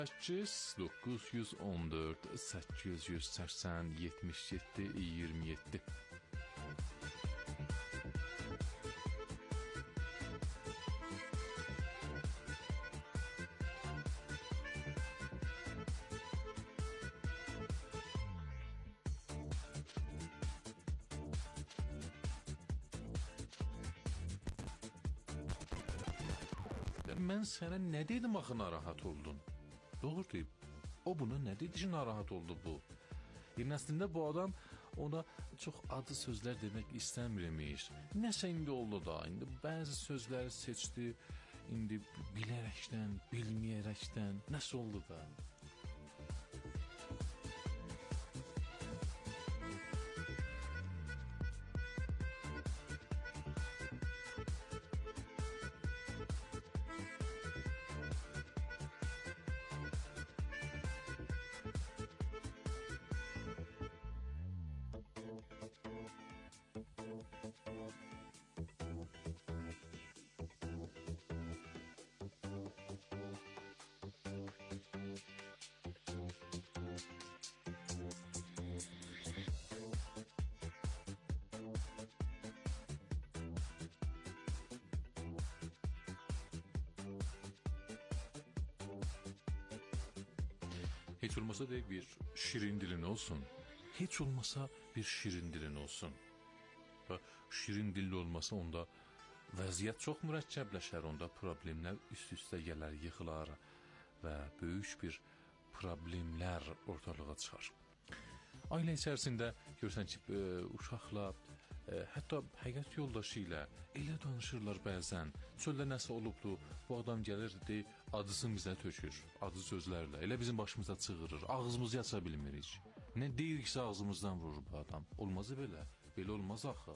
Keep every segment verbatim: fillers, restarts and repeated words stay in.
səkkiz doqquz yüz on dörd səkkiz yüz səksən yetmiş yeddi iyirmi yeddi. Mən sənə nə dedim axı narahat oldun? Doğru deyib. O buna nə dedi ki narahat oldu bu? Yəni əslində bu adam ona çox adı sözlər demək istəmirmiş. Nəsə indi oldu da, indi bəzi sözləri seçdi, indi bilərəkdən, bilməyərəkdən, nəsə oldu da. Heç olmasa deyək bir şirin dilin olsun. Heç olmasa bir şirin dilin olsun. Və şirin dilli olmasa onda vəziyyət çox mürəkkəbləşər, onda problemlər üst-üstə gələr, yıxılar və böyük bir problemlər ortalığa çıxar. Ailə içərisində görsən ki, uşaqla, hətta həyat yoldaşı ilə elə danışırlar bəzən. Çöldə nəsə olubdu, bu adam gəlir, deyir, adısını bizə tökür, adı sözlərlə. Elə bizim başımıza çığırır, ağzımızı aça bilmirik. Nə deyiriksə ağzımızdan vurur bu adam. Olmazı belə, belə olmaz axı.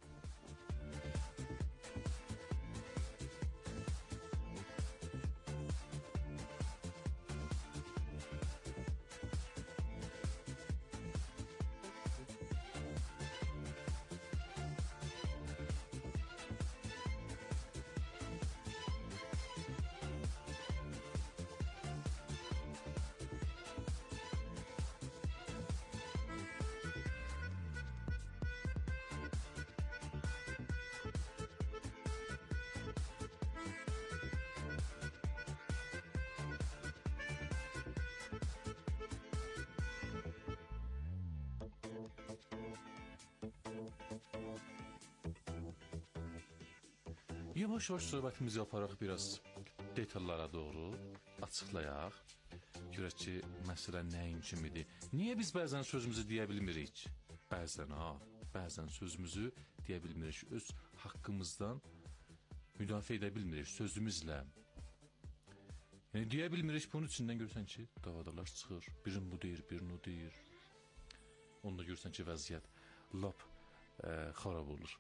Yavaş-yavaş söhbətimizi yaparaq biraz detallara doğru açıqlayaq. Görək ki, məsələ nəyin kimidir? Niyə biz bəzən sözümüzü deyə bilmirik? Bəzən, ha, bəzən sözümüzü deyə bilmirik. Öz haqqımızdan müdafiə edə bilmirik sözümüzlə. Yəni, deyə bilmirik, bunun içindən görsən ki, davadalar çıxır. Birin bu deyir, birin o deyir. Onda görsən ki, vəziyyət lap e, xarab olur.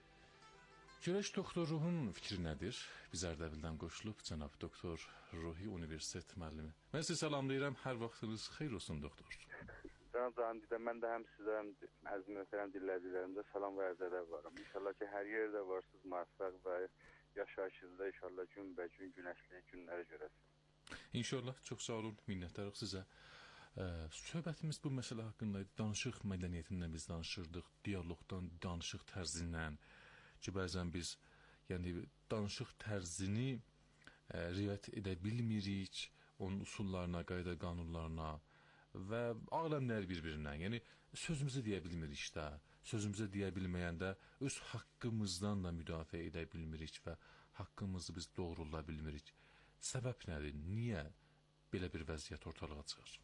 Görək doktor Ruhun fikri nədir? Biz Ərdəbildən qoşulub cənab doktor Ruhi Universitet müəllimi. Mən sizi salamlayıram, hər vaxtınız xeyir olsun doktor. Cənab Candidə, mən də həm sizə, həm əziz möhtərəm dinləyicilərimdə salam və ərzələr varım. İnşallah ki, hər yerdə varsınız, müvəffəq və yaşayışınızda inşallah günbəcün günəşli günləri görəsiniz. İnşallah, çox sağ olun, minnətdarıq sizə. Ee, söhbətimiz bu məsələ haqqında danışıq mədəniyyətindən biz danışırdıq, diyaloqdan, danışıq tərzindən. Ki, bəzən biz yəni, danışıq tərzini e, riayət edə bilmirik, onun usullarına, qayda qanunlarına və aləmlər bir-birindən. Yəni, sözümüzü deyə bilmirik də, sözümüzü deyə bilməyəndə öz haqqımızdan da müdafiə edə bilmirik və haqqımızı biz doğrula bilmirik. Səbəb nədir? Niyə belə bir vəziyyət ortalığa çıxır?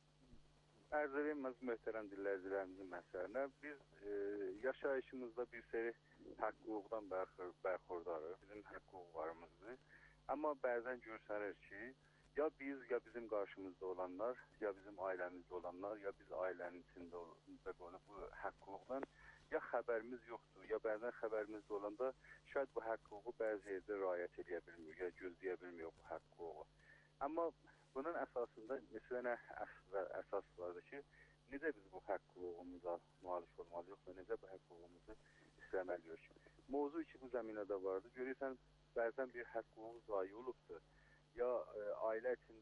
Ərz edilməz möhtərəm dinləyicilərimizin məsələsinə biz e, yaşayışımızda bir seri haqq hüquqdan bərxurdarıq, bizim haqq hüquqlarımızdır. Amma bəzən görsənir ki, ya biz, ya bizim qarşımızda olanlar, ya bizim ailəmizdə olanlar, ya biz ailənin içində olan bu haqq hüquqdan ya xəbərimiz yoxdur, ya bəzən xəbərimizdə olanda şayad bu haqq hüququ bəzi yerdə riayət edə bilmiyor, ya gözləyə bilmiyor bu haqq hüququ. Amma bunun əsasında neçə nə əsas vardır ki, necə biz bu haqq hüququmuza mühalif olmalıyıq və necə bu haqq hüququmuzu istəməliyik. Mövzu ki, bu zəminədə vardır. Görürsən, bəzən bir haqq hüquq zayi olubdur. Ya e, ailə içində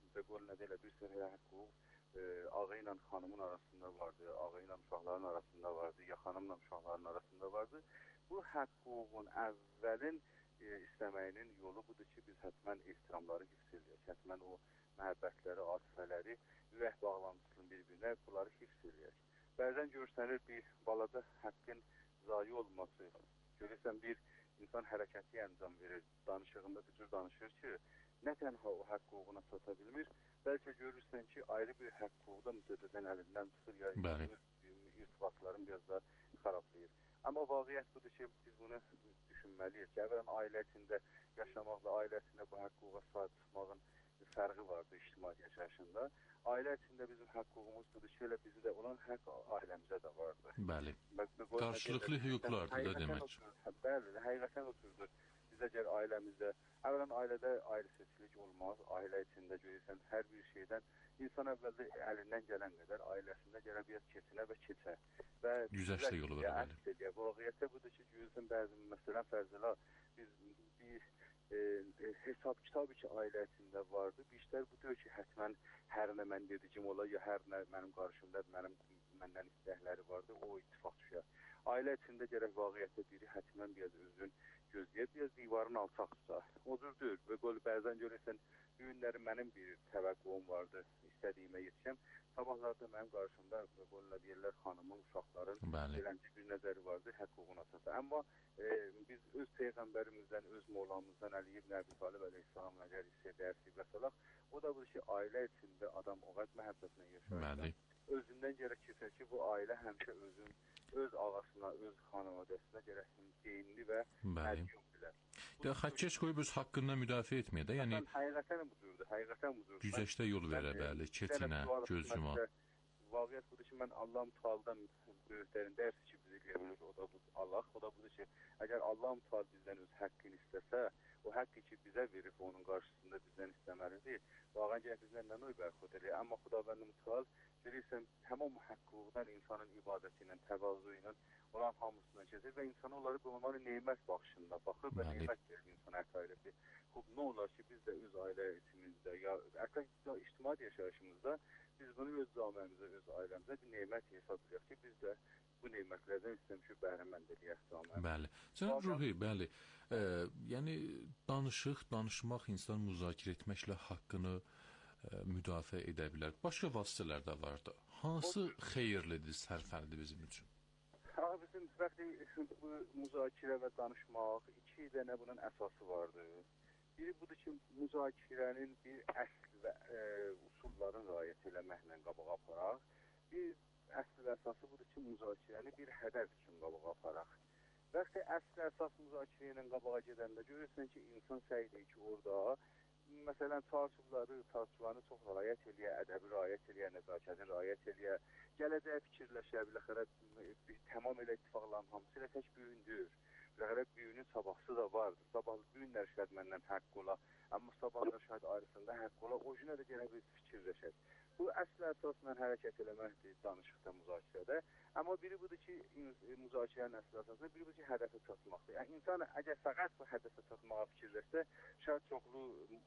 və qol nə deyirlər, bir sürü hüquq e, ağı ilə xanımın arasında vardı, ağı ilə uşaqların arasında vardı, ya xanımla uşaqların arasında vardı. Bu hüququn əvvəlin e, istəməyinin yolu budur ki, biz hətmən ehtiramları hifz edək, hətmən o məhəbbətləri, atifələri, ürək bağlantısının bir-birinə bunları hifz edək. Bəzən görsənir bir balada haqqın zayi olması, görürsən bir insan hərəkəti əncam verir, danışığında bir cür danışır ki, nə tənha o hüququna çata bilmir, bəlkə görürsən ki, ayrı bir hüququ da müddətən əlindən tutur, ya irtibatların biraz da xarablayır. Amma vaqiət budur ki, biz bunu düşünməliyik ki, əvvələn ailə içində yaşamaqla, ailə içində bu hüquqa sahib çıxmağın fərqi vardı ictimai yaşayışında. Ailə içində bizim hüququmuz budur ki, elə bizi də olan haqq ailəmizə də vardı. Bəli. Qarşılıqlı hüquqlardır da demək. Bəli, həqiqətən oturdur. Biz əgər ailəmizdə, əvvələn ailədə ayrı seçilik olmaz. Ailə içində görürsən, hər bir şeydən insan əvvəldə əlindən gələn qədər ailəsində gələn bir keçinə və keçə. Və güzəştə yolu var. Bəli. Vaqiətdə budur ki, görürsən bəzi məsələn fərzələ biz bir e, e, hesab kitabı ki ailə içində vardı. Bir işlər bu deyil ki, hətmən hər nə mən dediyim ola, ya hər nə mənim qarşımda mənim məndən istəkləri vardı, o ittifaq düşər. Ailə içində gərək vaqiətdə biri hətmən biraz özün gözləyir, biraz divarın alçaq tutar. Odur deyil və qol bəzən görürsən, günləri mənim bir təvəqqüm vardı, istədiyimə yetişəm. Sabahlarda mənim qarşımda qoluna deyirlər xanımın, uşaqların beləncə bir nəzəri vardı, hüququna çatır. Amma e, biz öz Peyğəmbərimizdən, öz Molamızdan Əli ibn Əbi Talib əleyhissalam əgər hissədərsik və salaq, o da budur ki, ailə içində adam o qədər məhəbbətlə yaşayır. Özündən gərək keçər ki, bu ailə həmişə özün, öz ağasına, öz xanavadəsinə gərək geyinli və hədiyyum bilər. Xəkkeç qoyub öz haqqından müdafiə etməyə də, yəni həqiqətən budurdur, həqiqətən budurdur. Güzəştə yol verə, bəli, keçinə, göz yuma. Vaqiət budur ki, mən Allah-u Teala'dan böyüklərin dərsi ki, bizi qebilir, o da budur Allah, o da budur ki, əgər Allah-u Teala bizdən öz haqqını istəsə, o haqqı ki, bizə verib, onun qarşısında bizdən istəməlidir. Vaqən gələk bizdən nə nöy bərxud edir. Amma Xudavənd Mütəal, görürsən, həmən hüquqdan insanın ibadəti ilə, təvazü ilə olan hamısından keçir və insan onları onların neymət baxışında baxır və neymət verir insana əta elə ki, nə olar ki, biz də öz ailə içimizdə, ya əta ictimai yaşayışımızda biz bunu öz camiəmizə, öz ailəmizə bir neymət hesab edirik ki, biz də bu neymətlərdən istəmişik bəhrimənd edək camiəmizə. Bəli. Cənab Ruhi, bəli. E, yəni danışıq, danışmaq, insan müzakirə etməklə haqqını e, müdafiə edə bilər. Başqa vasitələr də vardı. Hansı xeyirlidir, sərfəlidir bizim üçün? Ha, bizim bəxti bu müzakirə və danışmaq iki dənə bunun əsası vardır. Biri budur ki, müzakirənin bir əsl və e, usulların rayət eləməklə qabağa aparaq. Bir əsl əsası budur ki, müzakirəni bir hədəf üçün qabağa aparaq. Bəxti əsl əsas müzakirə ilə qabağa gedəndə görürsən ki, insan səy edir ki, orada məsələn, tartibləri, tartiblərini çox rayət eləyə, ədəbi rayət eləyə, nəzakəti rayət eləyə, gələcəyə fikirləşə, biləxərə tamam elə ittifaqların hamısı elə tək büyündür. Biləxərə büyünün sabahsı da vardır. Sabahlı büyünlər şəhid məndən haqq ola, amma sabahlar şəhid ayrısında haqq ola, o günə də gələk biz fikirləşək. Bu əsl əsasla hərəkət eləməkdir danışıqda, müzakirədə. Amma biri budur ki, müzakirənin əsl əsasında, biri budur ki, hədəfə çatmaqdır. Yəni, insan əgər fəqət bu hədəfə çatmağa fikirləşsə, şəhid çoxlu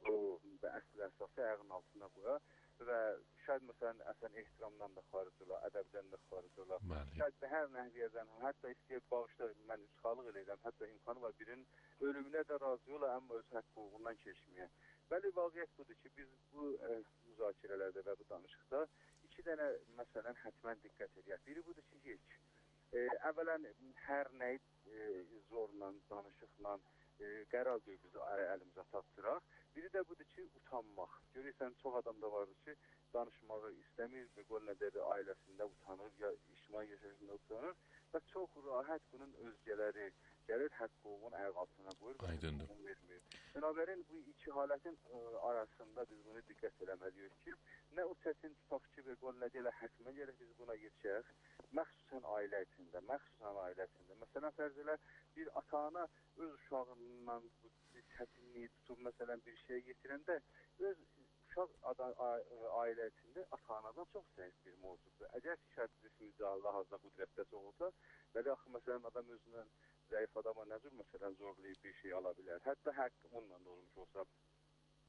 əsl əsası ayağının altına qoya və şəhid məsələn, əsən ehtiramdan da xaric ola, ədəbdən də xaric ola. Şəhid hər nəhiyyədən, hətta istəyib bağışda mən çıxalıq eləyirəm, hətta imkanı var birinin ölümünə də razı ola, amma öz hüququndan keçməyə. Bəli, vaqiət budur ki, biz bu e, müzakirələrdə və bu danışıqda iki dənə məsələn hətmən diqqət edək. Biri budur ki, heç. E, əvvələn hər nəyi e, zorla, danışıqla e, qərar qoyub bizi əlimizə tapdıraq. Biri də budur ki, utanmaq. Görürsən, çox adam da vardır ki, danışmağı istəmir və qol nə dedi, ailəsində utanır, ya ictimai yaşayışında utanır və çox rahat bunun özgələri gəlir, hüququn ayaq altına qoyur və hüququn vermir. Binabərin bu iki halətin ə, arasında biz bunu diqqət eləməliyik ki, nə o çətin tutaq ki, və qol nə deyilə, hətmə gələk biz buna geçək, məxsusən ailə içində, məxsusən ailə içində. Məsələn, fərz elə bir ata-ana öz uşağından bu çətinliyi tutub, məsələn, bir şey getirəndə, öz uşaq ailə içində ata-anadan çox zəif bir mövcuddur. Əgər ki, şərtlisimizdə Allah azda qudrətdə çox olsa, bəli, axı, məsələn, adam özündən zəif adama nə cür, məsələn, zorlayıb bir şey ala bilər. Hətta həq onunla da olmuş olsa,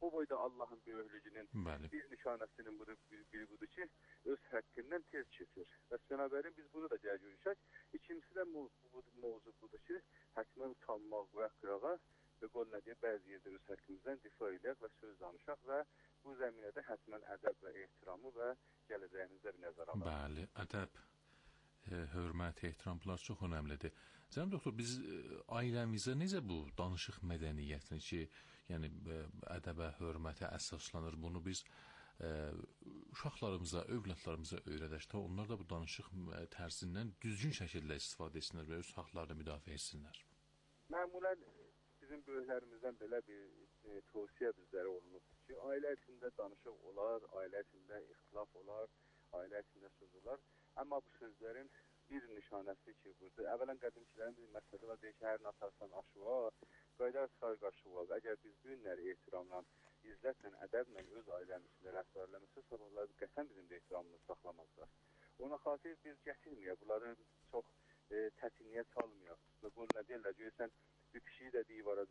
o boyda Allahın böyüklüyünün Bəli. bir nişanəsinin budur, bir, biri budur ki, öz həkkindən tez keçir. Və səbəbərin biz bunu da gəl görüşək. İkincisi də bu, bu mövzu budur ki, həkimə utanmaq və qırağa və qol nə deyək, bəzi yerdə öz həkkimizdən difa edək və söz danışaq və bu zəminədə hətmən ədəb və ehtiramı və gələcəyimizdə bir nəzər alaq. Bəli, ədəb, e, hörmət, ehtiram bunlar çox önəmlidir. Cənab doktor, biz e, ailəmizə necə bu danışıq mədəniyyətini ki, yəni e, ədəbə, hörmətə əsaslanır, bunu biz e, uşaqlarımıza, övladlarımıza öyrədək də onlar da bu danışıq tərzindən düzgün şəkildə istifadə etsinlər və öz haqlarını müdafiə etsinlər. Məmulən bizim böyüklərimizdən belə bir e, tövsiyə bizlərə olunur ki, ailə içində danışıq olar, ailə içində ixtilaf olar, ailə içində söz olar. Amma bu sözlərin bir nişanəsi ki, burada əvvələn qədimkilərin bir məsələ var, deyir ki, hər natarsan aşıva, qaydar çıxar qaşıva. Əgər biz bu günləri ehtiramla, izzətlə, ədəblə öz ailəmizlə rəftarləmizsə, sabahlar qəsəm bizim də ehtiramımızı saxlamazlar. Ona xatir biz gətirməyək, bunları çox e, tətinliyə çalmayaq. Və qol nə deyirlər, görürsən, bir pişiyi də divara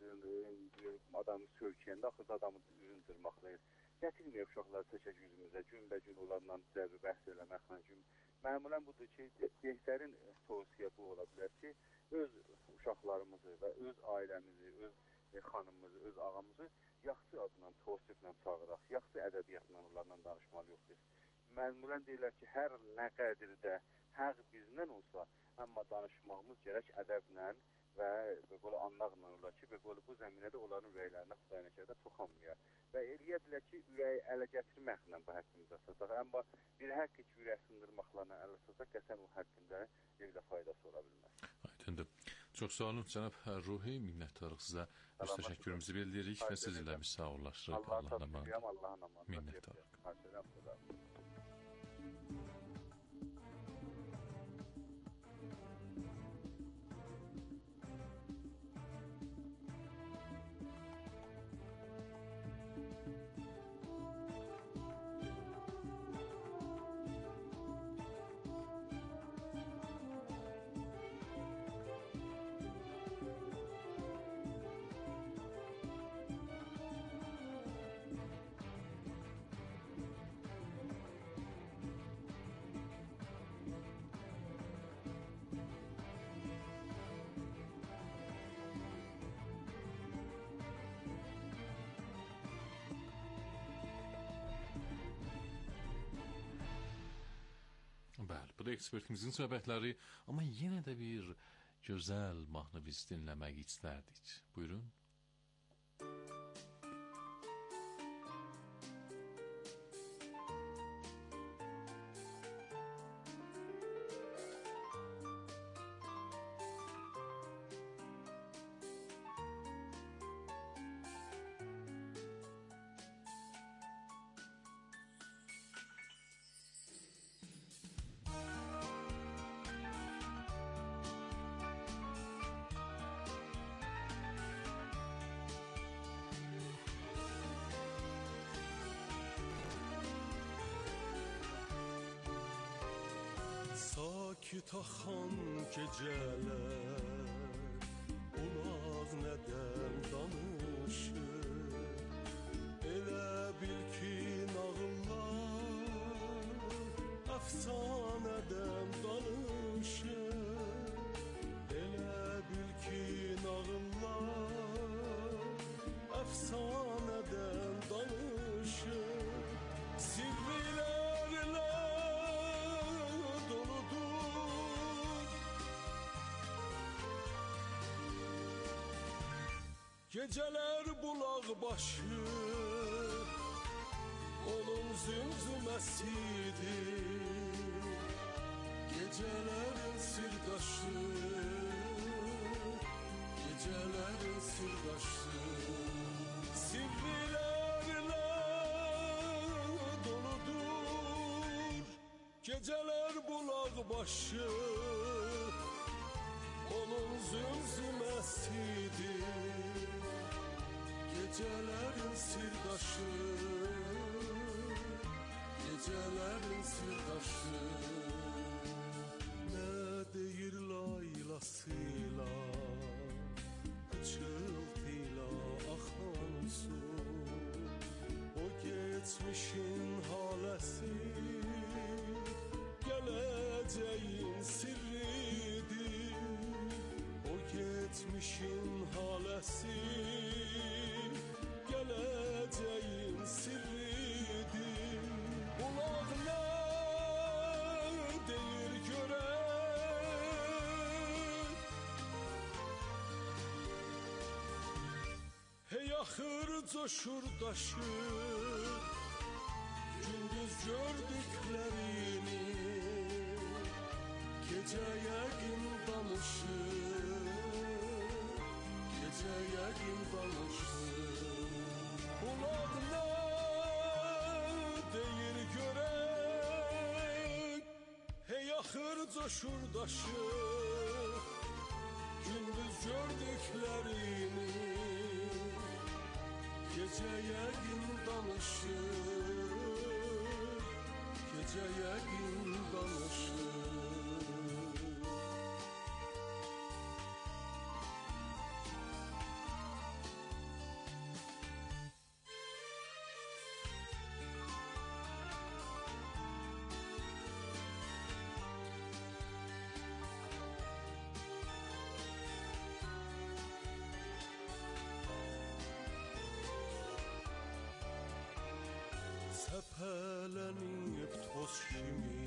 adamı sövkəyəndə, axırda adamı üzün dırmaqlayır. Gətirməyək uşaqları çəkək yüzümüzə, günbə-gün onlarla zərbi bəhs eləməklə gün. Məmulən budur ki, Behter'in tövsiyə bu ola bilər ki, öz uşaqlarımızı və öz ailəmizi, öz e, xanımımızı, öz ağamızı yaxşı adla, tövsiflə çağıraq, yaxşı ədəbiyyatla onlarla danışmalıyıq biz. Məmulən deyirlər ki, hər nə qədirdə, hər bizdən olsa, amma danışmağımız gərək ədəblə və belə anlaqla olar ki, belə bu zəminədə onların ürəklərinə xüdaynəkərdə toxanmayaq. Və eləyədilər ki, ürəyi ələ gətirməklə bu həqqimizə sataq. Amma bir haqq ki, ürək sındırmaqlarına ələ sataq, qəsən o həqqində bir də faydası ola bilməz. Aydındır. Çox sağ olun, cənab Ruhi, minnətdarıq sizə. Öz təşəkkürümüzü bildiririk və sizinlə biz sağollaşırıq. Allah'a təşəkkürəm, Allah'ın amanı. Minnətdarıq. Bəli, bu da ekspertimizin söhbətləri, amma yenə də bir gözəl mahnı biz dinləmək istərdik. Buyurun. Sakit axan gecələr ulaq nədən danışır. Elə bil ki nağıllar əfsanədən danışır. Elə bil ki nağıllar əfsanədən danışır. Sirrilərlə gecələr bulaq başı, onun zümzüməsidir. Gecələrin sirdaşı, gecələrin sirdaşı. Sirrilərlə doludur gecələr bulaq başı, onun zümzüməsidir. Gecələrin sirdaşı, gecələrin sirdaşı. Nə deyir laylasıyla, pıçıltıyla axan su. geçmişin halesi, geleceğin sirridir. O geçmişin halesi, geleceğin sirridir. Kulak ne deyir görək, hey axır coşur daşır, gündüz gördüklerini gece yəqin danışır, gece yəqin danışır. Kulaq nə deyir görək, hey axır coşur daşır, gündüz gördüklerini gece yəqin danışır, gece yəqin danışır. Səpələnib toz kimi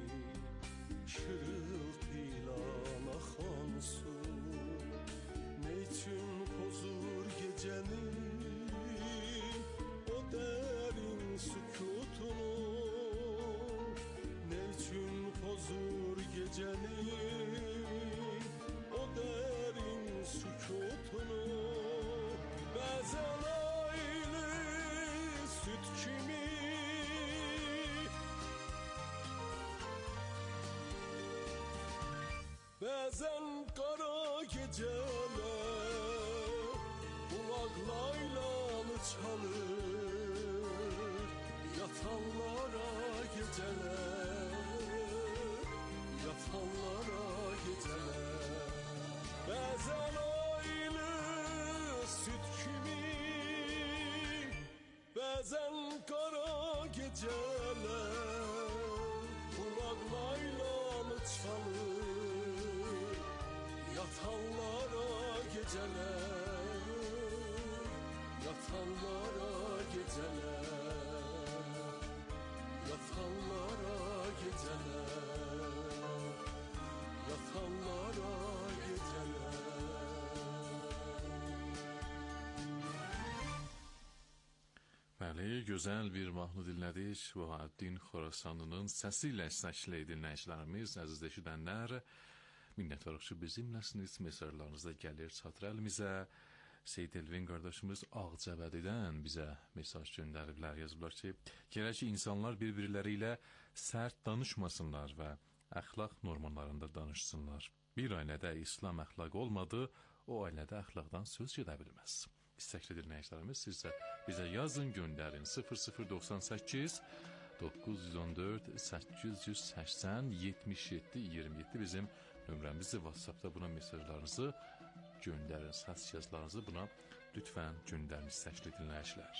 şırıltıyla axan su, ne üçün pozur gecenin o derin sükutunu, ne üçün pozur gecenin o derin sükutunu. Bəzən aylı süt kimi, bəzən qara gecələr bulaq laylanı çalır, yatanlara gecələr, yatanlara gecələr. Bəzən aylı süt kimi, bəzən qara gecələr bulaq laylanı çalır, yatanlara geceler, yatanlara geceler, yatanlara geceler, yatanlara geceler. Bəli, gözəl bir mahnı dinlədik. Vahaddin Xorasanlının səsi ilə səslə dinləyicilərimiz, əziz eşidənlər, minnətdarıq ki, bizimləsiniz. Mesajlarınız da gəlir, çatır əlimizə. Seyid Elvin qardaşımız Ağcabədidən bizə mesaj göndəriblər, yazıblar ki, gərək ki, insanlar bir-birləri ilə sərt danışmasınlar və əxlaq normalarında danışsınlar. Bir ailədə İslam əxlaqı olmadı, o ailədə əxlaqdan söz gedə bilməz. İstəkli dinləyicilərimiz, sizə bizə yazın, göndərin. sıfır sıfır doxsan səkkiz doqquz yüz on dörd səkkiz yüz səksən yetmiş yeddi iyirmi yeddi bizim nömrəmizdir. WhatsAppda buna mesajlarınızı göndərin, səs yazılarınızı buna lütfən göndərin, istəkli dinləyicilər.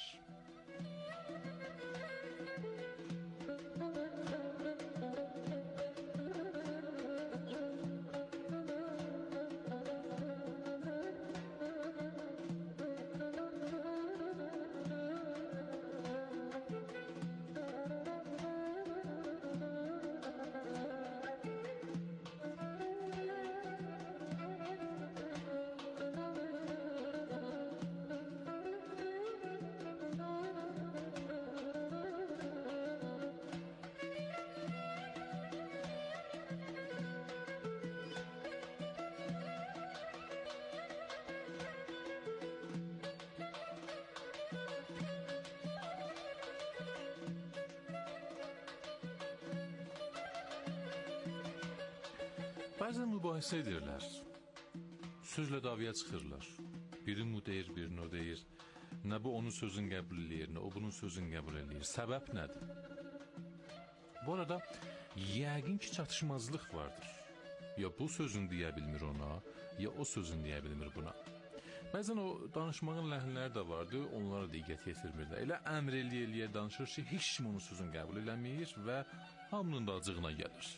Bəzən mübahisə edirlər, sözlə davaya çıxırlar. Biri mu deyir, birini o deyir. Nə bu onun sözünü qəbul edir, nə o bunun sözünü qəbul edir. Səbəb nədir? Bu arada yəqin ki, çatışmazlıq vardır. Ya bu sözünü deyə bilmir ona, ya o sözünü deyə bilmir buna. Bəzən o danışmağın ləhnləri də vardı, onlara diqqət yetirmirlər. Elə əmr eləyə-eləyə danışır ki, heç kim onun sözünü qəbul eləmir və hamının da acığına gəlir.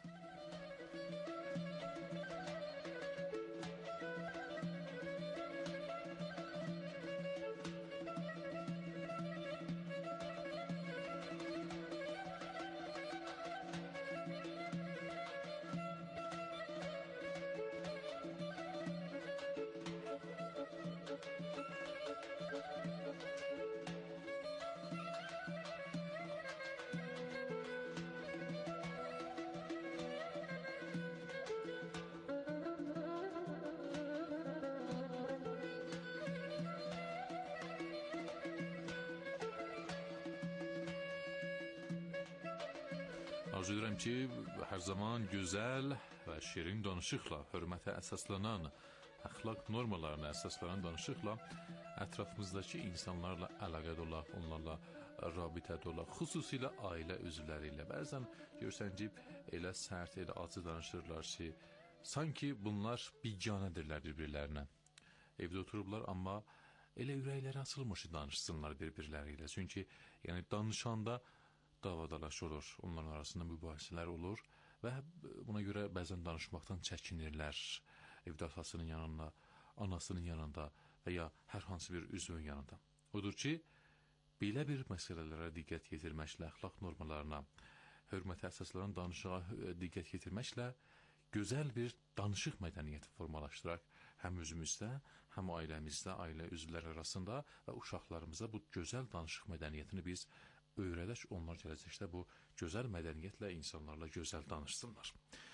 Arzu edirəm ki, hər zaman gözəl və şirin danışıqla, hörmətə əsaslanan, əxlaq normalarına əsaslanan danışıqla ətrafımızdakı insanlarla əlaqədə olaq, onlarla rabitədə olaq, xüsusilə ailə üzvləri ilə. Bəzən görsən ki, elə sərt, elə acı danışırlar ki, sanki bunlar biganədirlər bir-birlərinə. Evdə oturublar, amma elə ürəkləri açılmış danışsınlar bir-birləri ilə. Çünki yəni, danışanda davadalaş olur, onların arasında mübahisələr olur və buna görə bəzən danışmaqdan çəkinirlər evdə atasının yanında, anasının yanında və ya hər hansı bir üzvün yanında. Odur ki, belə bir məsələlərə diqqət yetirməklə, əxlaq normalarına, hörmətə əsaslanan danışığa diqqət yetirməklə gözəl bir danışıq mədəniyyəti formalaşdıraq həm özümüzdə, həm ailəmizdə, ailə üzvləri arasında və uşaqlarımıza bu gözəl danışıq mədəniyyətini biz öyrədək, onlar gələcəkdə bu gözəl mədəniyyətlə insanlarla gözəl danışsınlar.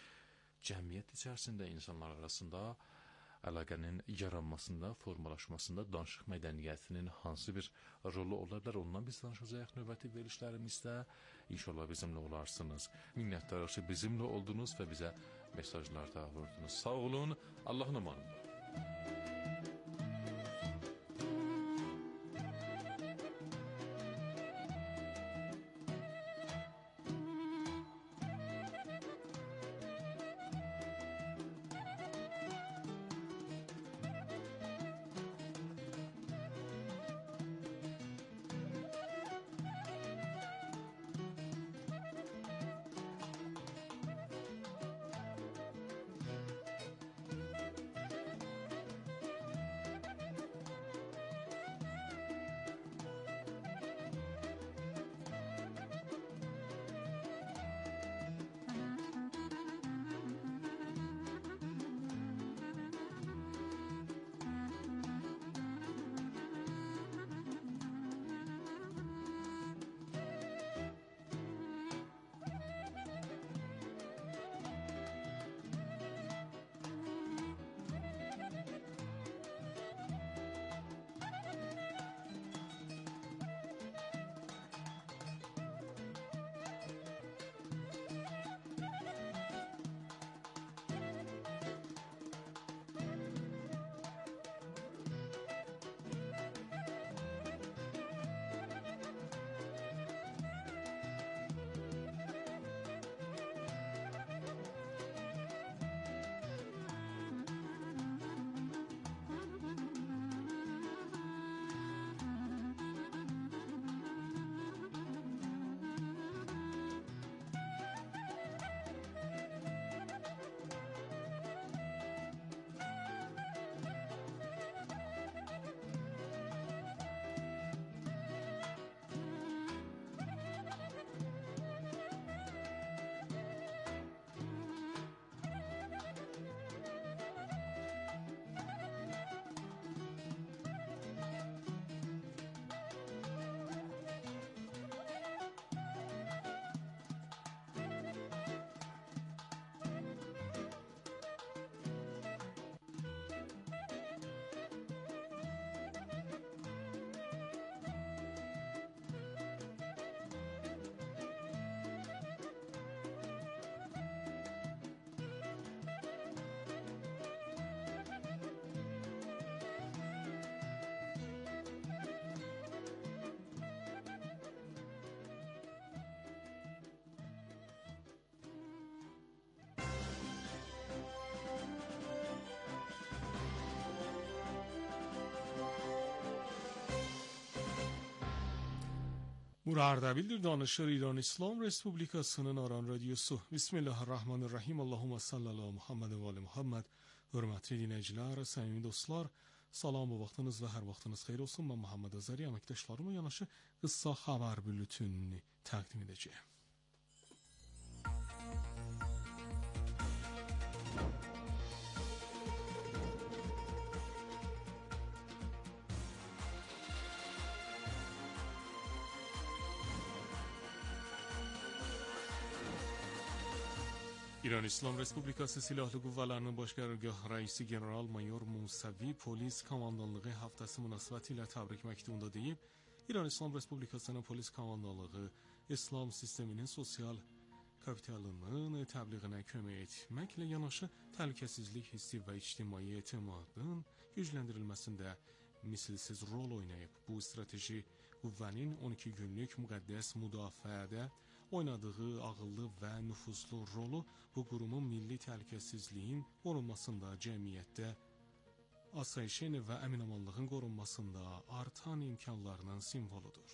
Cəmiyyət içərisində insanlar arasında əlaqənin yaranmasında, formalaşmasında danışıq mədəniyyətinin hansı bir rolu ola bilər, ondan biz danışacağıq növbəti verilişlərimizdə. İnşallah bizimlə olarsınız. Minnətdarıq ki, bizimlə oldunuz və bizə mesajlarda vurdunuz. Sağ olun, Allahın amanında. Bu Ardabildir danışır İran İslam Respublikasının Aran Radyosu. Bismillahirrahmanirrahim. Allahumma salli ala Muhammed ve ali Muhammed. Hürmetli dinleyiciler, sevgili dostlar, salam bu vaxtınız ve her vaxtınız xeyir olsun. Ben Muhammed Azari, əməkdaşlarıma yanaşı qıssa xəbər bültününü təqdim edəcəyəm. İran İslam Respublikası Silahlı Qüvvələrinin Baş Qərargah Rəisi General Mayor Musavi polis komandanlığı haftası münasibətilə təbrik məktubunda deyib, İran İslam Respublikasının polis komandanlığı İslam sisteminin sosial kapitalının təbliğinə kömək etməklə yanaşı təhlükəsizlik hissi və ictimai etimadın gücləndirilməsində misilsiz rol oynayıb. Bu strateji qüvvənin on iki günlük müqəddəs müdafiədə oynadığı ağıllı və nüfuzlu rolu bu qurumun milli təhlükəsizliyin qorunmasında, cəmiyyətdə asayişin və əminamanlığın qorunmasında artan imkanlarının simvoludur.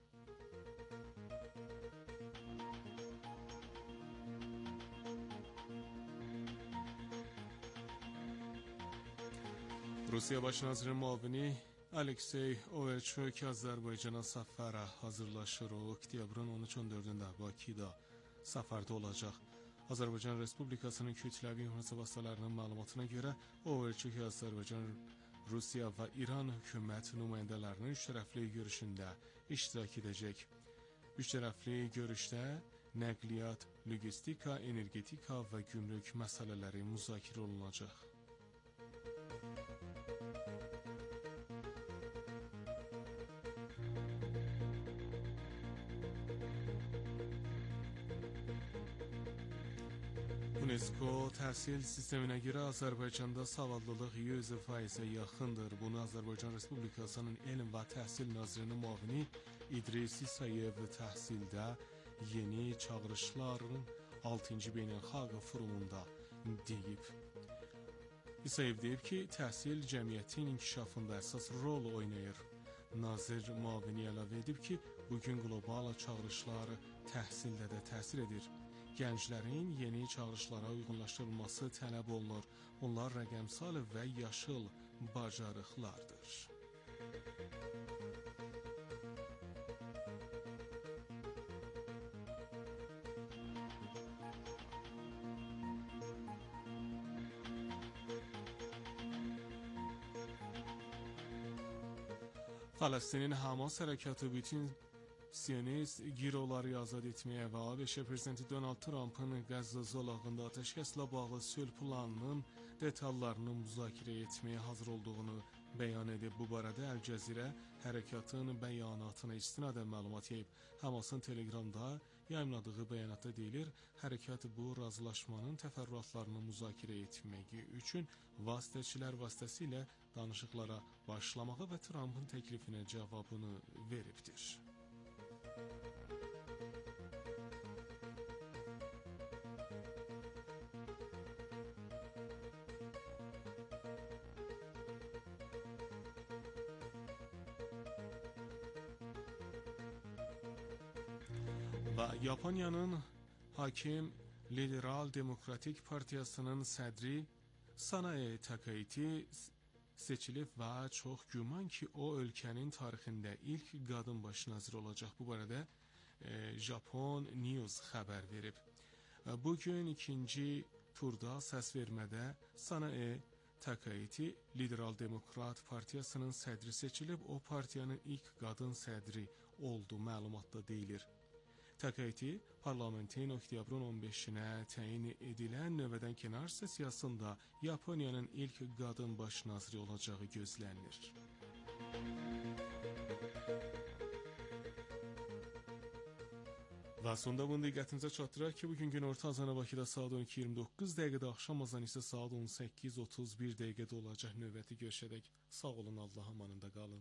Rusiya Baş nazirinin müavini Aleksey Overchuk Azərbaycana səfərə hazırlaşır. O, oktyabrın on üç on dördündə Bakıda səfərdə olacaq. Azərbaycan Respublikasının kütləvi informasiya vasitələrinin məlumatına görə Overchuk Azərbaycan, Rusiya və İran hökumət nümayəndələrinin üç tərəfli görüşündə iştirak edəcək. Üç tərəfli görüşdə nəqliyyat, logistika, energetika və gümrük məsələləri müzakirə olunacaq. UNESCO təhsil sisteminə görə Azərbaycanda savadlılıq yüz faizə yaxındır. Bunu Azərbaycan Respublikasının Elm və Təhsil Nazirinin müavini İdris İsayev təhsildə yeni çağırışların altıncı beynəlxalq forumunda deyib. İsayev deyib ki, təhsil cəmiyyətin inkişafında əsas rol oynayır. Nazir müavini əlavə edib ki, bugün qlobal çağırışlar təhsildə də təsir edir. Gənclərin yeni çağırışlara uyğunlaşdırılması tələb olunur. Onlar rəqəmsal və yaşıl bacarıqlardır. Fələstinin Hamas hərəkatı bütün Siyonist girovları azad etməyə və ABŞ prezidenti Donald Trump'ın Qəzza zolağında atəşkəslə bağlı sülh planının detallarını müzakirə etməyə hazır olduğunu bəyan edib. Bu barədə Əl Cəzirə hərəkatın bəyanatına istinadən məlumat yayıb. Hamasın Telegramda yayımladığı bəyanatda deyilir, hərəkat bu razılaşmanın təfərrüatlarını müzakirə etməyi üçün vasitəçilər vasitəsilə danışıqlara başlamağı və Trump'ın təklifinə cavabını veribdir. Və Yaponiyanın hakim Liberal Demokratik Partiyasının sədri Sanae Takaichi seçilib və çox güman ki, o ölkənin tarixində ilk qadın baş nazir olacaq. Bu barədə e, Japon News xəbər verib. E, bugün ikinci turda səs vermədə Sanae Takaichi Liberal Demokrat Partiyasının sədri seçilib. O partiyanın ilk qadın sədri oldu, məlumatda deyilir. Takaichi parlamentin oktyabrın on beşinə təyin edilən növbədən kənar sessiyasında Yaponiyanın ilk qadın baş naziri olacağı gözlənilir. Və sonda bunu diqqətinizə çatdıraq ki, bugün günorta azanı Bakıda saat on iki iyirmi doqquz dəqiqədə, axşam azanı isə saat on səkkiz otuz bir dəqiqədə olacaq. Növbəti görüşədək sağ olun, Allah amanında qalın.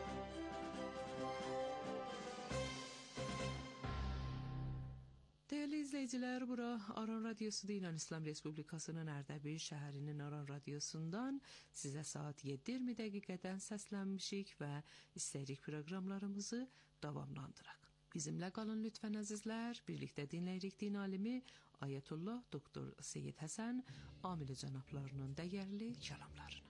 Değerli Dəyərli izləyicilər, bura Aran Radiosu'da İran İslam Respublikasının Ərdəbil şəhərinin Aran Radiosundan sizə saat yeddi iyirmi dəqiqədən səslənmişik və istəyirik proqramlarımızı davamlandıraq. Bizimlə qalın lütfən əzizlər, birlikdə dinləyirik din alimi Ayətullah Doktor Seyyid Həsən Amili cənablarının dəyərli kəlamlarını.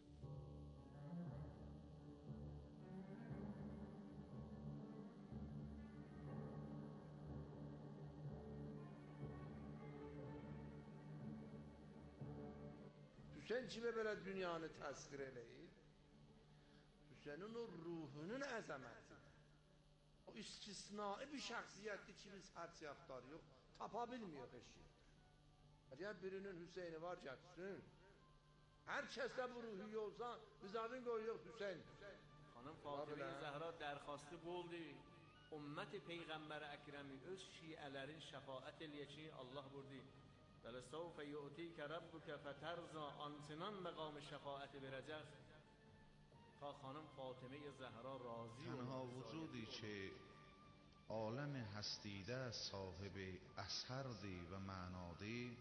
Hüseyin kimi belə dünyanı təsvir eləyir? Hüseynin o ruhunun əzəməti. O istisnai bir şəxsiyyətdir ki, biz hədsiyatlar yox, tapa bilmiyor eşit. Əgər birinin Hüseyni var gətirsin, hər kəsdə bu ruhi olsa, biz adın qoyuyor Hüseyin. Xanım Fatıma Zəhra dərxastı bu oldu. Ümmət Peyğəmbər Əkrəmi öz şiələrin şəfaət eləyəcək Allah burdu. وَلَسَوْفَ يُؤْتِيكَ رَبُّكَ فَتَرْضَى آنچنان مقام شفاعت برجخ تا خانم فاطمه زهرا راضی تنها وجودی که عالم هستیده صاحب اثردی و معنادی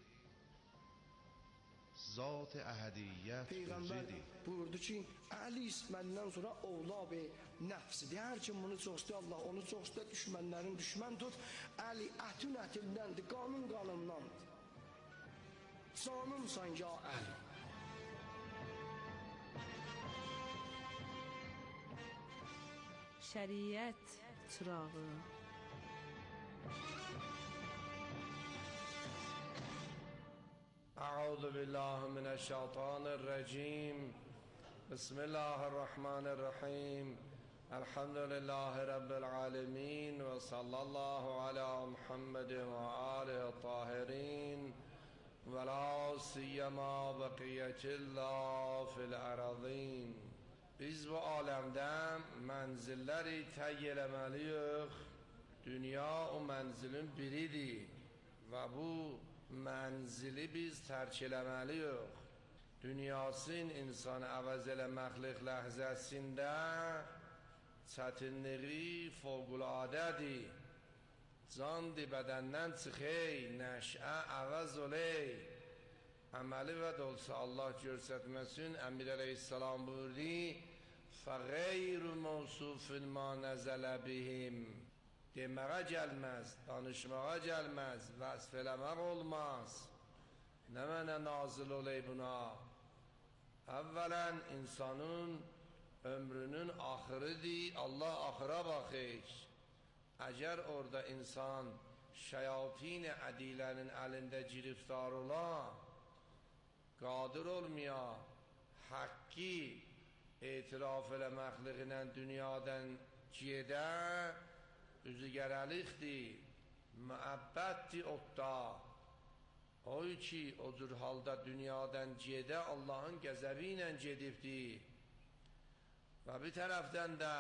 zat əhədiyyət Peyğəmbər buyurdu ki, Əlis məndən sonra ovlab nəfsidir. Hər kim bunu çox istəyir, Allah onu çox istəyir, düşmənlərin düşmən tut. Əli ətün ətindəndir, qanun qanundandır. Canımsan ya Əli. Şəriət çırağı. أعوذ بالله من الشيطان الرجيم بسم الله الرحمن الرحيم الحمد لله رب العالمين وصلى الله على محمد وآله الطاهرين ولا سيما بقية الله في الأراضين. Biz bu alemde menzilleri təyyələməliyik. Dünya o menzilin biridir ve bu mənzili biz tərk eləməliyik. Dünyasın insanı əvəz eləməklik ləhzəsində çətinliyi fövqülədədir. Candı bədəndən çıxey, nəşə əvəz oley. Əməli və dolsa Allah görsətməsin. Əmir əleyhissalam buyurdu: فَغَيْرُ مَوْصُوفٍ مَا نَزَلَ بِهِمْ. Deməyə gəlməz, danışmağa gəlməz, vəsf eləmək olmaz. Nə mənə nazil oley buna? Əvvələn insanın ömrünün axırıdır, Allah axıra baxır. Əgər orada insan şeyatin-i ədilənin əlində giriftar ola, qadir olmaya, haqqı etiraf eləməkliğinə dünyadan gedə, üzügərəlikdir, müəbbətdir otda. Oy ki, o cür halda dünyadan gedə Allahın qəzəbi ilə gedibdir. Və bir tərəfdən də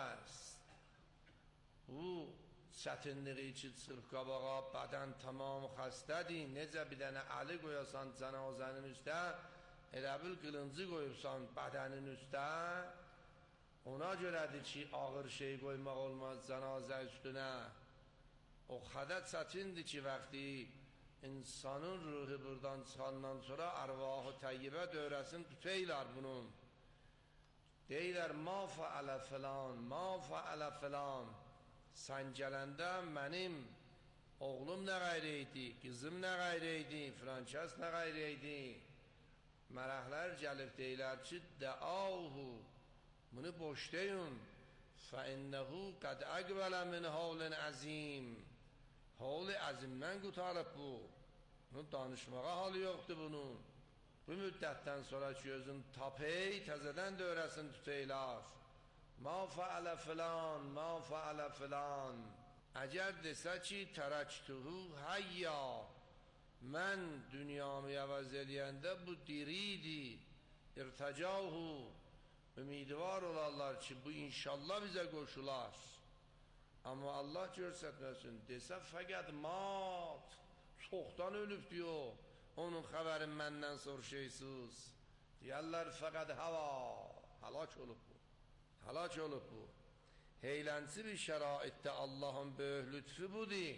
bu çətinliyi ki, çıxır qabağa, bədən tamam xəstədir. Necə bir dənə əli qoyasan cənazənin üstə, elə bil qılıncı qoyubsan bədənin üstə. Ona görədir ki, ağır şey qoymaq olmaz cənazə üstünə. O qədər çətindir ki, vaxtı insanın ruhu buradan çıxandan sonra ərvahı təyyibə dövrəsini tutaylar bunun. Deyirlər, ma fəalə filan, ma fəalə filan. Sən gələndə mənim oğlum nə qayrə idi, qızım nə qayrə idi, filan kəs nə qayrə idi. Mələklər gəlib deyirlər ki, dəauhu, bunu boş deyin. فَاِنَّهُ قَدْ اَقْبَلَ مِنْ حَوْلٍ عَظِيمٍ. Havl-i əzimdən qutarıb bu. Bunun danışmağa halı yoxdur bunun. Bu müddətdən sonra ki, özün tapey, təzədən dövrəsini tutaylar. Ma fəalə filan, ma fəalə filan. Əgər desə ki, tərəktuhu həyya, mən dünyamı əvəz eləyəndə bu diriydi, irtəcahu, ümidvar olarlar ki, bu inşallah bizə qoşular. Amma Allah görsətməsin, desə fəqət mat, çoxdan ölüb diyor, onun xəbərin məndən soruşaysız. Deyərlər fəqət hava, həlak olub bu, həlak olub bu. Heylənci bir şəraitdə Allahın böyük lütfü budur.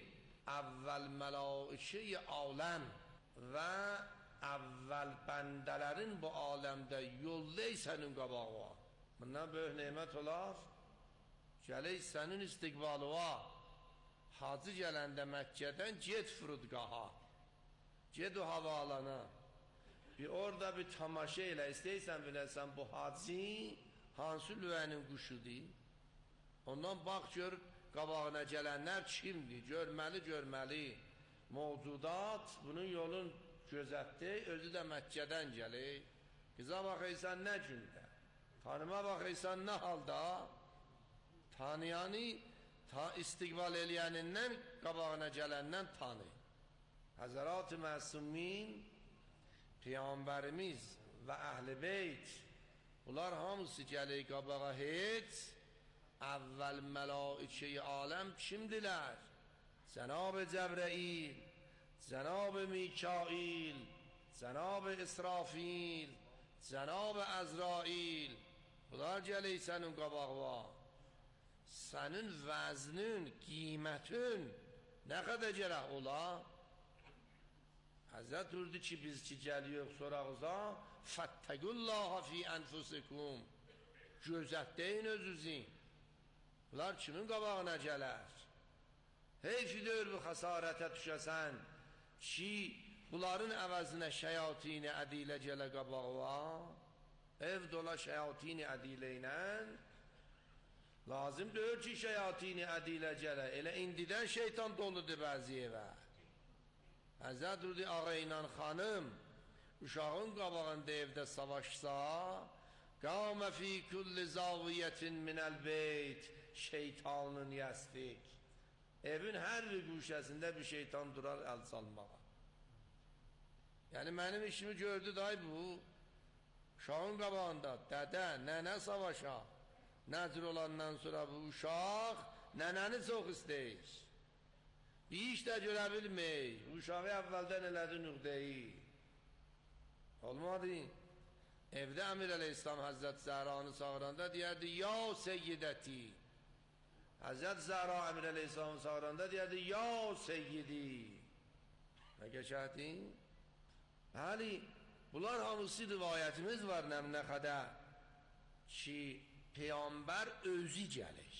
evvel melaike alem ve evvel bendelerin bu alemde yollay senin qabağa. Bundan böyük nimet olar. Gələk sənin istiqbalı var. Hacı gələndə Məkkədən get fırudgaha. Get o havalana. Bir orada bir tamaşa elə. İstəyirsən biləsən bu hacı hansı lüvənin quşudur? Ondan bax gör qabağına gələnlər kimdir? Görməli görməli. Mevcudat bunun yolun gözətdi. Özü də Məkkədən gəlir. Qıza baxıysan nə gündə? Tanıma baxıysan nə halda? Tanıyanı ta istiqbal eləyənindən qabağına gələndən tanı. Həzərat-ı Məsumin, Peyğəmbərimiz və Əhl-i Beyt, bunlar hamısı gəlir qabağa heç. Əvvəl mələike-i aləm kimdilər? Cənab-ı Cəbrəil, Cənab-ı Mikail, Cənab-ı İsrafil, Cənab-ı Əzrail. Bunlar gəlir sənin qabağa. Sənin vəznin, qiymətün nə qədər gərək ola? Həzrət durdu ki, biz ki gəliyoruz sorağıza, fəttəqullaha fi ənfusikum, gözətdeyin özünüzü. Bunlar kimin qabağına gələr? Heyfidir bu xəsarətə düşəsən ki, bunların əvəzinə şəyatini ədilə gələ qabağa, ev dola şəyatini ədilə ilə, lazım deyir ki, şəyatini ədilə gələ, elə indidən şeytan doludur bəzi evə. Həzrət durdu ağa ilə xanım, uşağın qabağında evdə savaşsa, qamə fi kulli zaviyyətin minəl beyt, şeytanın yəstik. Evin hər bir quşəsində bir şeytan durar əl salmağa. Yəni mənim işimi gördü day bu, uşağın qabağında dədə, nənə savaşa, nəzr olandan sonra bu uşaq nənəni çox istəyir. Bir iş də görə bilməyik. Uşağı əvvəldən elədi nüqdəyi. Olmadı. Evdə Əmir Əleyhisselam Həzrət Zəhranı çağıranda deyərdi, ya seyyidəti. Həzrət Zəhra Əmir Əleyhisselamı çağıranda deyərdi, ya seyyidi. Nə geçərdi? Bəli, bunlar hamısı rivayətimiz var nəmnə qədər ki, Peyğəmbər özü gəlir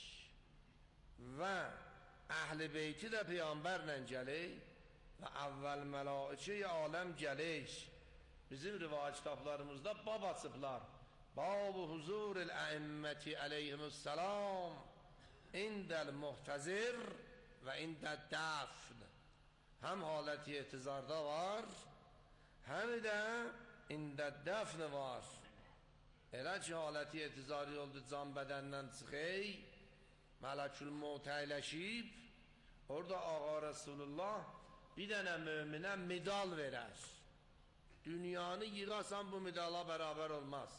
və Əhl-i Beyti də Peyğəmbərlə gəlir və əvvəl mələike-i aləm gəlir. Bizim rivayət kitablarımızda bab açıblar. Bab-ı huzuril əimməti əleyhimussalam indəl muhtəzir və indəl dəfn. Həm haləti etizarda var, həm də indəl dəfn var. Elə ki haləti etizari oldu, can bədəndən çıxey, Mələkül Mevt əyləşib, orada Ağa Resulullah bir dənə möminə medal verər. Dünyanı yığasan bu medala bərabər olmaz.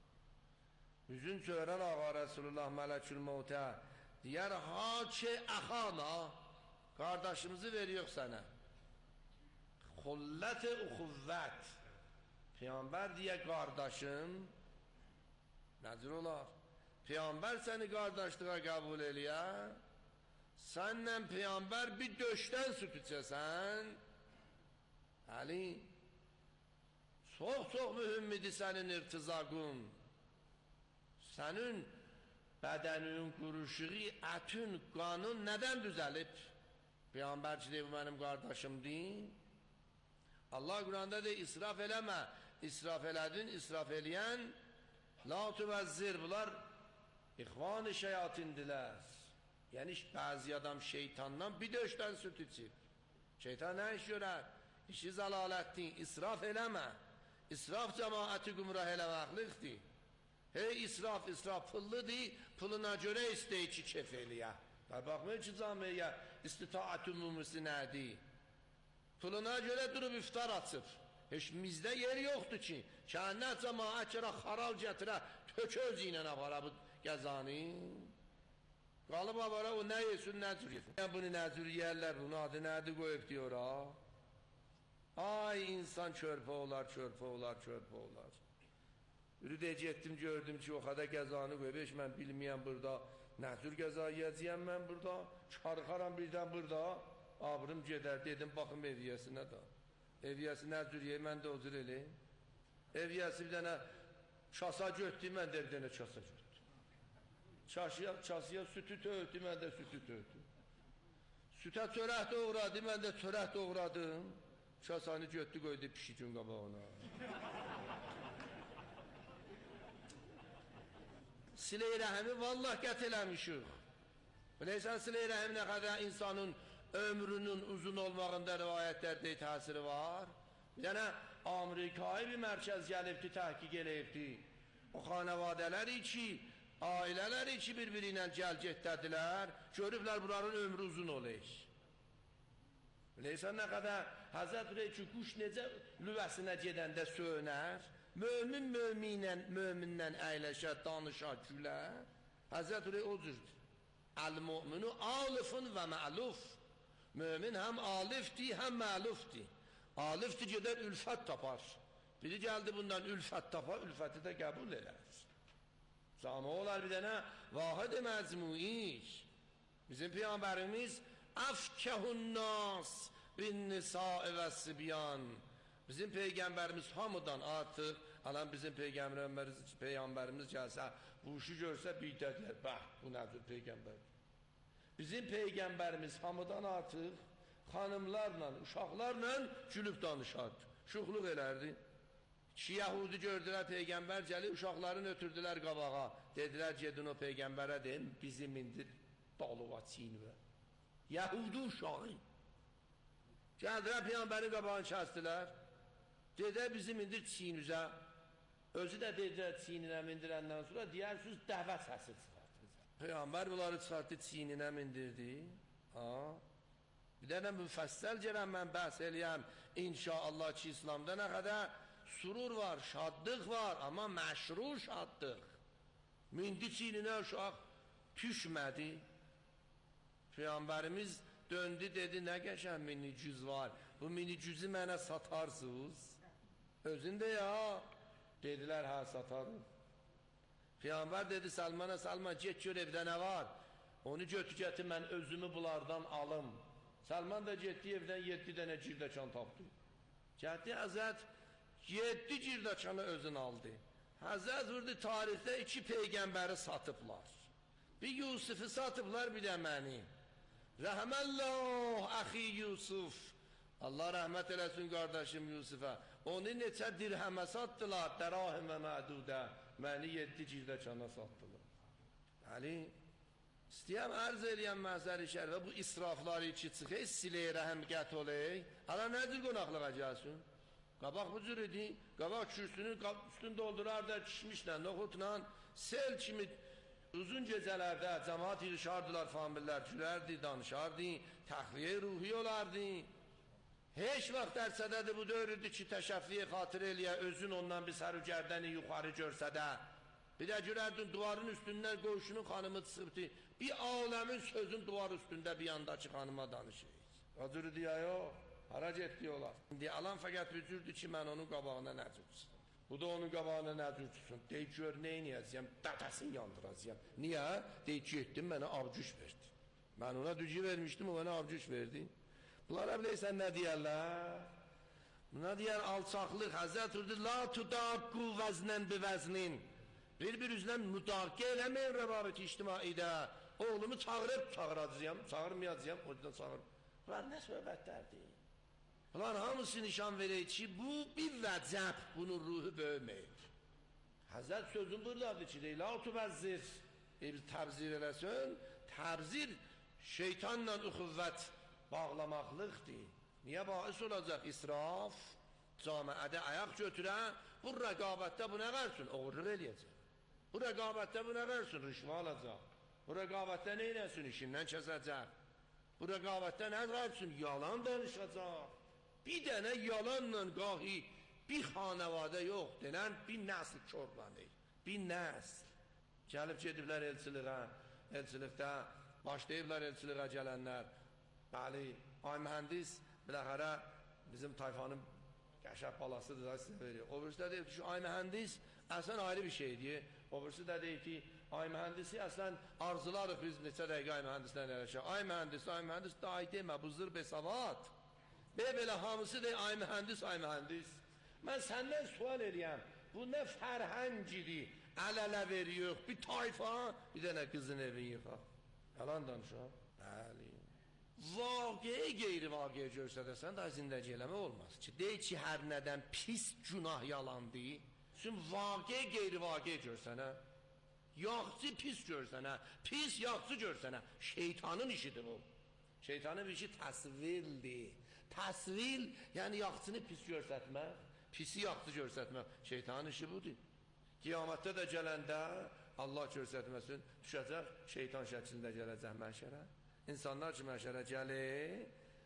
Üzün çörər Ağa Resulullah Mələkül Mevtə, deyər, ha ki əxana, qardaşımızı veriyor sənə. Xullət-i uxuvvət. Peyğəmbər deyə qardaşım, nəzir olar? Peyğəmbər səni qardaşlığa qəbul eləyə, sənlə Peyğəmbər bir döşdən süt içəsən, əli, çox-çox mühümmidir sənin irtizaqın, sənin bədənin quruşuğu, ətün, qanun nədən düzəlib? Peyğəmbər ki, deyib, mənim qardaşımdır. Allah Quranda deyir, israf eləmə, israf elədin, israf eləyən, la tüvəzzir, bunlar İxvan-ı şeyatindilər. Yəni bəzi adam şeytandan bir döşdən süt içib. Şeytan nə iş görər? İşi zəlalətdir, israf eləmə. İsraf cəmaəti qumrah eləməklikdir. Hey israf, israf pulludur, puluna görə istəyir ki, kef eləyə. Baxmayın ki, camiyə istitaət ümumisi nədir? Puluna görə durub iftar açıb. Heç bizdə yer yoxdur ki, kəndə cəmaət kərə xaral gətirə, tököz ilə apara bu gəzani. Qalıb apara, o nə yesin, nə cür yesin. Bunu nə cür yerlər, bunu adı nədir qoyub diyor ha. Ay insan körpə olar, körpə olar, körpə olar. Ürüdəcə etdim, gördüm ki, o qədər gəzanı qoyub, heç mən bilməyəm burada, nə cür gəza yiyəcəyəm mən burada, çarxaram birdən burada. abrım gedər, dedim, baxım eviyyəsinə da. Eviyyəsi nə cür yer, mən də o cür eləyim. Eviyyəsi bir dənə çasa götdü, mən də bir dənə çasa götdü. Çasıya, çasıya sütü töğdü, mən də sütü töğdü. Sütə çörək doğradı, mən də çörək doğradım. Çasanı götdü, qoydu pişikin qabağına. Silə-i rəhimi vallah qət eləmişik. Biləysən, silə-i rəhim nə qədər insanın ömrünün uzun olmağında rivayətlərdə təsiri var. Bir dənə Amerikayı bir mərkəz gəlibdi, təhqiq eləyibdi. O xanavadələri ki, ailələri ki, bir-biri ilə gəl-getdədilər, görüblər buranın ömrü uzun olur. Biləysən, nə qədər Həzrət Rey ki, quş necə lüvəsinə gedəndə söynər, mömin mömindən əyləşər, danışar, gülər. Həzrət Rey o cürdür. Əl-mü'minu alifun və mə'luf. Mömin həm alifdir, həm məlufdir. Alifdir gedər, ülfət tapar. Biri gəldi bundan ülfət tapar, ülfəti də qəbul edər. Zamı olar bir dənə vahid məzmuiş. Bizim Peyğəmbərimiz əfkəhun nas bin nisa'i və sibyan. Bizim Peyğəmbərimiz hamıdan artıq, alan bizim Peyğəmbərimiz, Peyğəmbərimiz gəlsə, bu işi görsə bidədlər, bəh, bu nədir Peyğəmbər? Bizim Peyğəmbərimiz hamıdan artıq xanımlarla, uşaqlarla gülüb danışardı, şuxluq elərdi. İki Yahudi gördülər Peyğəmbər gəli, uşaqlarını ötürdülər qabağa. Dedilər, gedin o Peyğəmbərə deyim, bizim indir dalığa çiynivə. Yahudi uşağı. Gəldilər Peyğəmbərin qabağını kəsdilər. Dedilər, bizim indir çiynüzə. Özü də dedilər, çiyninə mindirəndən sonra deyərsiniz, dəvə səsi çıxartdı. Peyğəmbər bunları çıxartdı, çiyninə mindirdi. Bir dənə müfəssəl gələn mən bəhs eləyəm. İnşallah ki, İslamda nə qədər surur var, şadlıq var, amma məşru şadlıq. Mindi çiyninə uşaq düşmədi. Peyğəmbərimiz döndü, dedi, nə qəşən mini cüz var, bu mini cüzü mənə satarsınız. Özündə ya, dedilər, hə, satarım. Peyğəmbər dedi, Salmana, Salman, get gör evdə nə var, onu götü gətir, mən özümü bunlardan alım. Salman da getdi, evdən yeddi dənə cirdəkan tapdı. Getdi, Həzrət yeddi cirdəkanı özün aldı. Həzrət vurdu, tarixdə iki Peyğəmbəri satıblar. Bir Yusufu satıblar, bir də məni. Rəhməlləh, əxi Yusuf. Allah rəhmət eləsin qardaşım Yusufa. Onu neçə dirhəmə satdılar, dərahim və mədudə. Məni yeddi cirdəkana satdılar. Yəni, istəyəm ərz eləyəm məzəri şərifə, bu israfları ki çıxır, silə-i rəhəm qət oley. Ala nədir qonaqlığa gəlsin? Qabaq bu cür idi, qabaq kürsünün üstünü doldurardı, kişmişlə, noxutla, sel kimi uzun gecələrdə cəmaat irişardılar, famillər gülərdi, danışardı, təxliyə ruhi olardı. Heç vaxt dərsədədir bu dövrüdür ki, təşəffiyə xatır eləyə, özün ondan bir sərügərdəni yuxarı görsə də. Bir də görərdin, duvarın üstündən qoğuşunun xanımı çıxıbdı, bir aləmin sözün duvar üstündə bir yandakı xanıma danışır. O cürüdür ya, yox, hara getdi olar. İndi alan fəqət bir cürdür ki, mən onun qabağına nə cürsün. Bu da onun qabağına nə cürsün. Deyik, gör, nə inəyəcəyəm, dətəsini yandıracağım. Niyə? Deyik, getdim, mənə avcüş verdi. Mən ona dücü vermişdim, o mənə avcüş verdi. Bunlara biləysən nə deyərlər? Buna deyər alçaqlıq, Həzrət urdu, la tudaqu vəznən bi vəznin. Bir-bir üzrən müdaqiə eləməyin rəvabət ictimaidə. Oğlumu çağırıb çağıracağım, çağırmayacağım, o yüzden çağır. Bunlar nə söhbətlərdir? Bunlar hamısı nişan verək ki, bu bir vəcəb, bunun ruhu böyüməyir. Həzrət sözün buradadır ki, la tuvəzzir, bir təbzir eləsin, təbzir şeytanla uxuvvət bağlamaqlıqdır. Niyə bahis olacaq? İsraf, camiədə ayaq götürə, bu rəqabətdə bu nə qərsin? Oğurluq eləyəcək. Bu rəqabətdə bu nə qərsin? Rüşvə alacaq. Bu rəqabətdə nə eləsin? İşindən kəsəcək. Bu rəqabətdə nə qərsin? Yalan danışacaq. Bir dənə yalanla qahi bir xanəvadə yox, denən bir nəsl körlanır. Bir nəsl. Gəlib gediblər elçiliğə, elçilikdə başlayıblar elçiliğə gələnlər. Bəli, ay mühəndis, biləxərə bizim tayfanın Qəşəb balasıdır da sizə veriyor. O birisi də deyir ki, şu ay mühəndis əslən ayrı bir şeydir. O birisi də deyir ki, ay mühəndisi əslən arzularıq biz neçə dəqiqə ay mühəndislə eləşək. Ay mühəndis, ay mühəndis da ay demə, bu zır besavat. Belə-belə hamısı deyir, ay mühəndis, ay mühəndis. Mən səndən sual edirəm, bu nə fərhəngidir, əl-ələ veriyor, bir tayfa, bir dənə qızın evin yıxaq. Yalan danışaq. Bəli. Vaqiə qeyri-vaqiə görsədəsən daha zindəci eləmə olmaz ki, deyil ki, hər nədən pis günah yalandır. Çünki vaqiə qeyri-vaqiə görsənə, yaxçı pis görsənə, pis yaxçı görsənə, şeytanın işidir bu. Şeytanın işi təsvildir. Təsvil, yəni yaxçını pis görsətmək, pisi yaxçı görsətmək, şeytanın işi budur. Qiyamətdə də gələndə, Allah görsətməsin, düşəcək, şeytan şəklində gələcək məşərə. İnsanlar ki, məşərə gəlir,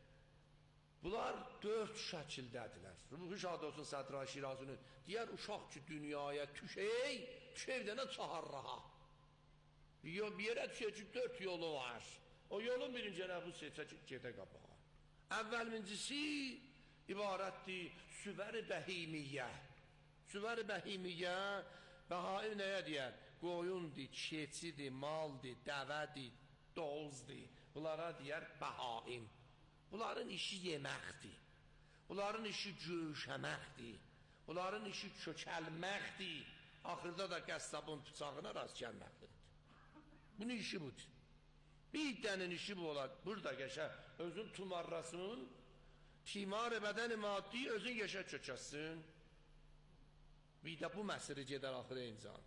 bunlar dörd şəkildədirlər. Ruhu şad olsun Sədra Şirazının, deyər uşaq ki, dünyaya tüşey, tüşey dənə çaharraha. Bir yerə tüşey ki, dörd yolu var. O yolun birinci bu seçə ki, gedə qabağa. Əvvəlmincisi ibarətdir süvər-i bəhimiyyə. Süvər-i bəhimiyyə, bəhaim nəyə deyər? Qoyundur, keçidir, maldır, dəvədir, doğuzdur. Bunlara deyər bəhaim. Bunların işi yeməkdir. Bunların işi gövşəməkdir. Bunların işi kökəlməkdir. Axırda da qəssabın bıçağına rast gəlməkdir. Bunun işi budur. Bir dənin işi bu olar. Burada qəşə özün tumarrasın, timar-ı bədəni maddi özün qəşə kökəsin. Bir də bu məsiri gedər axırı insan.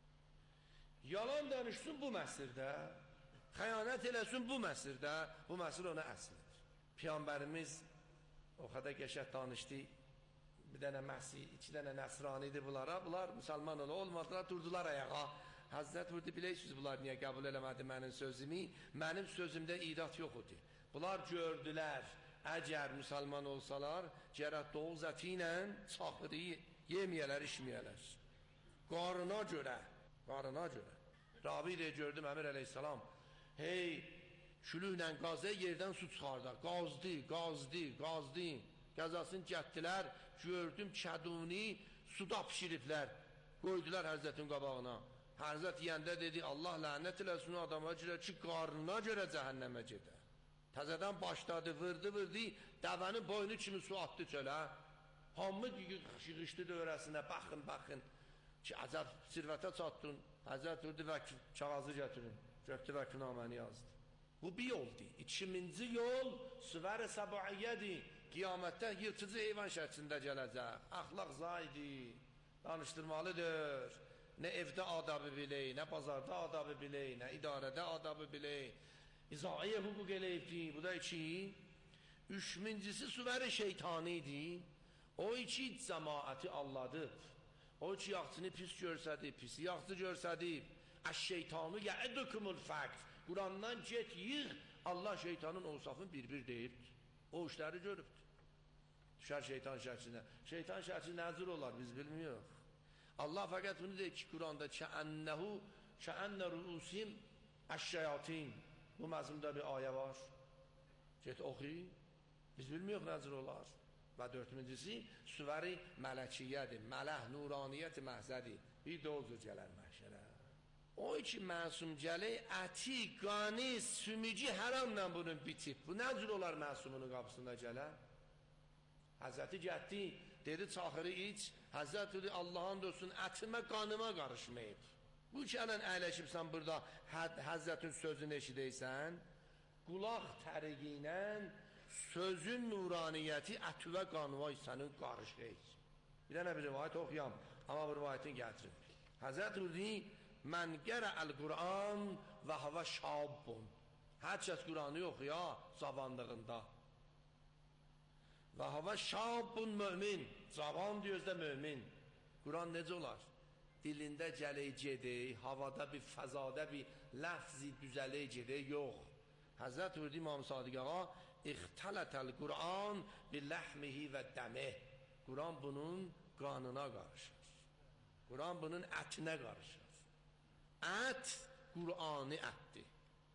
Yalan danışsın bu məsirdə. Xəyanət eləsin bu məsirdə, bu məsir ona əslidir. Peyğəmbərimiz o qədər qəşəng danışdı, bir dənə Məsih, iki dənə Nəsranidir bunlara, bunlar müsəlman olmadılar, durdular ayağa. Həzrət vurdu, bilirsiniz bunlar niyə qəbul eləmədi mənim sözümü? Mənim sözümdə idat yox idi. Bunlar gördülər, əgər müsəlman olsalar, gərək doğuz əti ilə çaxırı yeməyələr, içməyələr. Qarına görə, qarına görə. Rabi də gördüm, Əmir əleyhissalam, hey, külüklə qazə yerdən su çıxardı, qazdı, qazdı, qazdı, qəzasını gətdilər, gördüm kəduni suda pişiriblər, qoydular Həzrətin qabağına. Həzrət yəndə dedi, Allah lənət eləsin adama görə ki, qarnına görə cəhənnəmə gedə. Təzədən başladı, vırdı, vırdı, dəvənin boynu kimi su atdı çölə. Hamı yığışdı dövrəsinə, baxın, baxın ki, əcəb sirvətə çatdın. Həzrət vurdu və kağazı gətirin. Göktü vəkilnaməni yazdı. Bu bir yoldur. İkinci yol süvər-i səbuiyyədir. Qiyamətdə yırtıcı heyvan şəklində gələcək. Əxlaq zayidi, danışdırmalıdır. Nə evdə adabı bilək, nə bazarda adabı bilək, nə idarədə adabı bilək. İzaiyə hüquq eləyibdir. Bu da iki. Üçüncüsü süvər-i şeytanidir. O iki cəmaəti Allah'dır. O iki yaxçını pis görsədib, pisi yaxçı görsədib. Əş-şeytanu yə'idukumul fəqr. Qurandan get, yığ. Allah şeytanın ovsafını bir-bir deyibdir. O işləri görübdür. Düşər şeytan şəklinə. Şeytan şəkli nəzir olar, biz bilmiyoruz. Allah fəqət bunu deyir ki, Quranda kəənnəhu, kəənnə rüusim əş-şeyatin. Bu məzmunda bir ayə var. Get oxu. Biz bilmiyoruz nəzir olar. Və dördüncüsü süvəri mələkiyyədir, mələh, nuraniyyət məhzədir. Bir də o cür gələr məhşərə. O iki məsum gəlir, əti, qani, sümücü həramla bunun bitib. Bu nə cür olar məsumunun qapısında gələr? Həzrəti gətdi, dedi çaxırı iç, Həzrət dedi Allah'ın dostun ətimə, qanıma qarışmayıb. Bu gələn əyləşibsən burada, Həzrətin sözünü eşidəysən, qulaq təriqi ilə sözün nuraniyyəti ətü və qanuva sənin qarışıq. Bir dənə bir rivayət oxuyam, amma bu rivayətini gətirin. Həzrət dedi, mən qərəəl Qur'an və havə şabun. Hər kəs Qur'anı oxuya zavandığında. Və havə şabun mömin, cavan deyözdə mömin. Qur'an necə olar? Dilində gələk gedək, havada bir fəzada bir ləfzi düzələk gedək, yox. Həzrət dedi İmam Sadiq ağa, İxtələtəl Qur'an billəhmihi və dəmih. Qur'an bunun qanına qarışır. Qur'an bunun ətinə qarışır. Ət Qur'anı ətdir.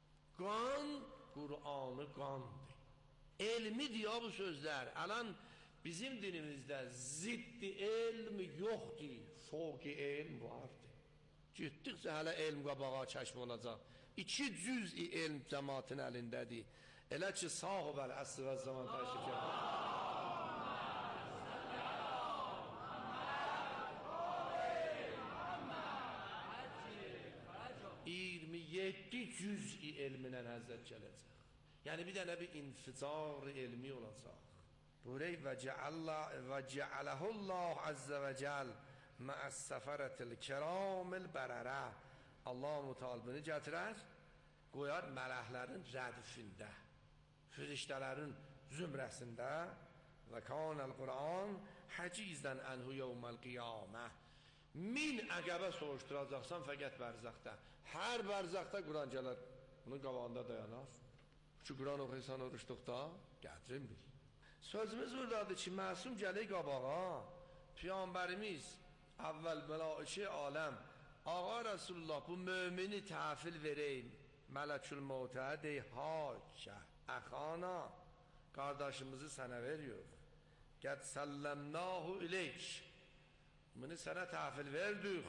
Qan Qur'anı qandır. Elmi diyor bu sözlər. Alan bizim dinimizde ziddi elm yoktur, fevki elm vardır. Getdikcə hələ elm qabağa kəşf olacaq. İki cüz-i elm cəmaatın əlindədir. Elə ki sahib əl-əsr və zaman təşrif edir. iyirmi yeddi cüz-i elminə həzrət gələcək. Yəni bir dənə bir inficar elmi olacaq. Burey və cəaləhullah əzzə və cəl məəs-səfərətil kiramil bərərə. Allah mütalibini gətirər, qoyar mələklərin rədifində, firiştələrin zümrəsində və kanəl Qur'an həcizdən ənhu yevməl qiyamə. Min əqəbə soruşturacaqsan fəqət bərzəxdə. Hər bərzəxdə Qur'an gələr, bunun qabağında dayanar. Ki Qur'an oxuysan oruçluqda, gətirin bil. Sözümüz buradadır ki, məsum gəlir qabağa, Peyğəmbərimiz, əvvəl məlaiçə aləm, Ağa Rasulullah bu mümini təhvil vereyim, Mələkül Mevtə dey, haçə, əxana, qardaşımızı sənə veriyor. Qəd səlləmnahu ileyk, bunu sənə təhvil verdik,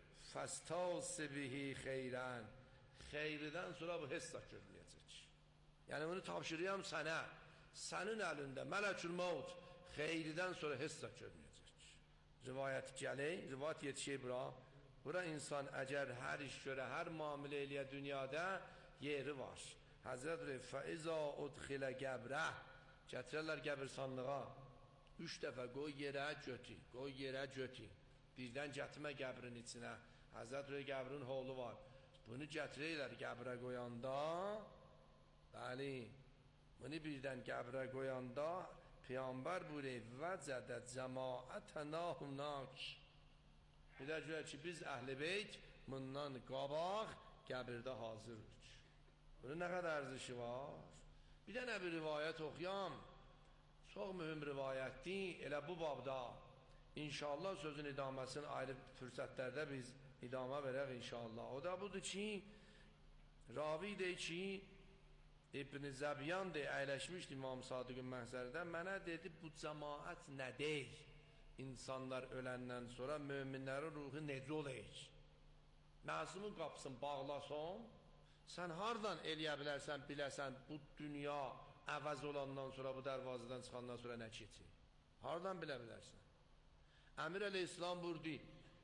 fəstasibihi xeyrən, xeyridən sonra bu hessa görməyəcək. Yəni bunu tapşırıyam sənə, sənin əlində Mələkül Mevt, xeyridən sonra hessa görməyəcək. Rivayət gəlir, rivayət yetişir bura, bura insan əgər hər iş görə, hər müamilə eləyə dünyada yeri var. Həzrət Rəy, fəizə udxilə qəbrə, gətirərlər qəbirsanlığa, üç dəfə qoy yerə götü, qoy yerə götü, birdən gətirmə qəbrin içinə. Həzrət Rəy qəbrin holu var, bunu gətirərlər qəbrə qoyanda, bəli, bunu birdən qəbrə qoyanda, Peyğəmbər buyuruyor, vəcədə cəmaətənə hunaq. Bir də görək ki, biz əhl-i beyt bundan qabaq qəbirdə hazırıq. Bunun nə qədər ərzişi var? Bir dənə bir rivayət oxuyam. Çox mühüm rivayətdir. Elə bu babda inşallah sözün idaməsini ayrı fürsətlərdə biz idama verək inşallah. O da budur ki, ravi deyir ki, İbn-i Zəbiyan deyir, əyləşmişdi İmam Sadiqin məhzərində, mənə dedi, bu cəmaət nə deyir? İnsanlar öləndən sonra möminlərin ruhu necə olacaq? Məsumun qapısını bağlasan, sən hardan eləyə bilərsən, biləsən, bu dünya əvəz olandan sonra, bu dərvazıdan çıxandan sonra nə keçir? Hardan bilə bilərsən? Əmir əleyhissalam buyurdu,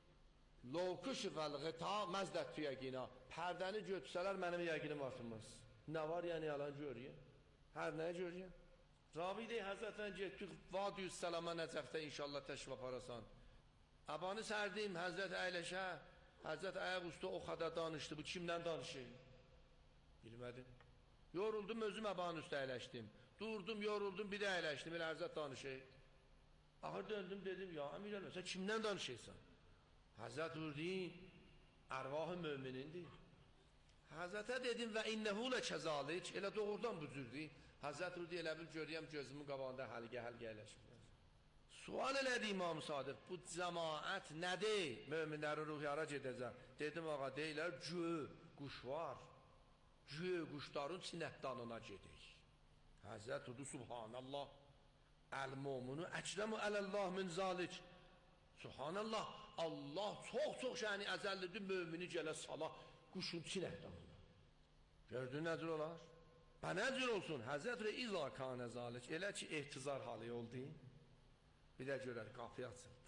Lovkuş vəl-ğita məzdət yəqina, pərdəni götürsələr mənim yəqinim atılmaz. Nə var yəni yalan görüyor? Hər nəyə görüyor? Ravi deyir, Həzrətən getdik, Vadiyüz Səlama Nəcəfdə inşallah təşrif aparasan. Abanı sərdim, Həzrət əyləşə, Həzrət ayaq üstə o qədər danışdı, bu kimdən danışır? Bilmədim. Yoruldum, özüm abanı üstə əyləşdim. Durdum, yoruldum, bir də əyləşdim, elə Həzrət danışır. Axır döndüm, dedim, ya əmir əlmə, sən kimdən danışırsan? Həzrət vurdu, ərvahı möminindir. Həzrətə dedim, və innəhu lə kəzalik, elə doğrudan bu cürdür. Həzrət vurdu, elə bil görüyəm gözümün qabağında həlqə-həlqə əyləşir. Sual elədi İmam Sadiq, bu cəmaət nədir? Möminlərin ruhiyara gedəcək. Dedim, ağa, deyilər, gö, quş var. Gö, quşların sinəhdanına gedik. Həzrət vurdu, subhanallah, əl-mumunu əkrəmu ələllah min zalik. Subhanallah, Allah çox-çox şəni əzəllidir, mömini gələ sala quşun sinəhdanına. Gördün nədir olar? Bə necür olsun? Həzrət Rəy izə kanə zalik, elə ki, ehtizar halı oldu. Bir də görər, qapı açıldı.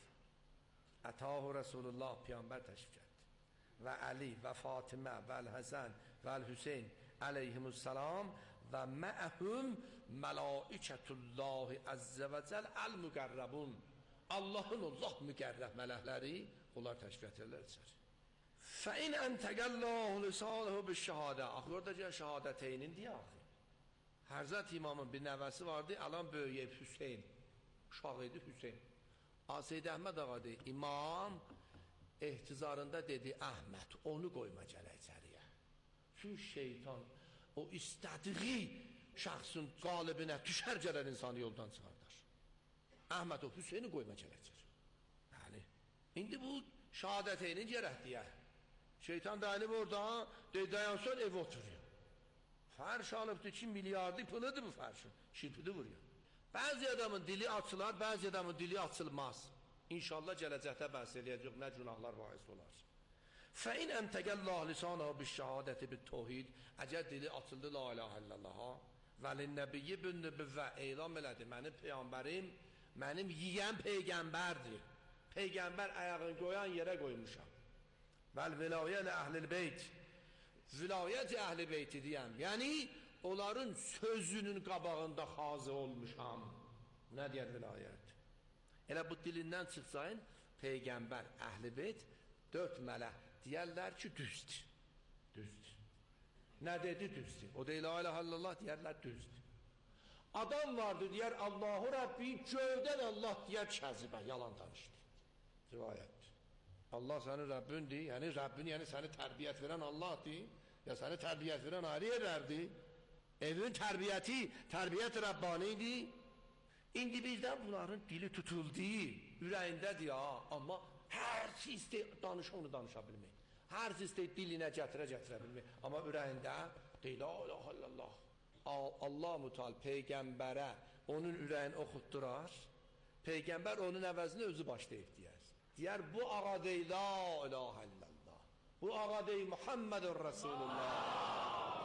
Ətahu Rasulullah, Peyğəmbər təşrif etdi. Və Əli, və Fatimə, və Həsən, və Hüseyn, əleyhimussalam, və məəhum mələikətullahi əzzə və cəl əl-müqərrəbun. Allahın Allah müqərrəb mələkləri, onlar təşrif edirlər içəri. Fəin əntəqəllahu lisanəhu bişşəhadə. Axı orada gəl şəhadəteynin deyə axı. Hərzət imamın bir nəvəsi vardı, alan böyüyüb Hüseyin. Uşaq idi Hüseyin. Aseyd Əhməd ağa deyir, imam ehtizarında dedi, Əhməd, onu qoyma gələ içəriyə. Çünki şeytan o istədiği şəxsin qalibinə düşər gələn insanı yoldan çıxardar. Əhməd o Hüseyini qoyma gələ içəriyə. Yəni, indi bu şəhadəteynin gərək deyə. Şeytan dayanıb orada, deyir, dayansan ev oturuyor. Fərş alıbdır ki, milyardı pılıdır bu fərşin, şirpidi vuruyor. Bəzi adamın dili açılar, bəzi adamın dili açılmaz. İnşallah gələcəkdə bəhs eləyəcək nə günahlar bahis olar. فَاِنْ اَمْتَقَ اللّٰهِ لِسَانَهُ بِالشَّهَادَةِ بِالتَّوْحِيدِ Əgər dili açıldı la ilahe illallah və linnəbiyyi bin nübüvvə elam elədi, mənim peyğəmbərim, mənim yiyən peyğəmbərdir. Peyğəmbər ayağını qoyan yerə qoymuşam. Vəl vilayət əhlil beyt, vilayət əhl-i beyti deyəm, yəni onların sözünün qabağında xazı olmuşam. Nə deyər vilayət? Elə bu dilindən çıxsayın, peyğəmbər, əhl-i beyt, dörd mələk deyərlər ki, düzdür. Düzdür. Nə dedi? Düzdür. O da la ilahe illallah deyərlər, düzdür. Adam vardı, deyər Allahu Rabbi, göydən Allah deyər kəzibə, yalan danışdı. Rivayət. Allah sənin Rəbbindir, yəni Rəbbin, yəni səni tərbiyyət verən Allahdır, ya səni tərbiyyət verən ayrı yerlərdir. Evin tərbiyyəti, tərbiyyət Rəbbanidir. İndi bizdən bunların dili tutuldu, ürəyindədir ya, amma hər sistə danışa onu danışa bilmək. Hər sistə dilinə gətirə-gətirə bilmək. Amma ürəyində deyil, la ilahe illallah. Allah mutal peyğəmbərə onun ürəyini oxutdurar. Peyğəmbər onun əvəzini özü başlayıb deyər. Deyər, bu ağa deyil, la ilahe illallah. Bu ağa deyil, Muhammedur Resulullah.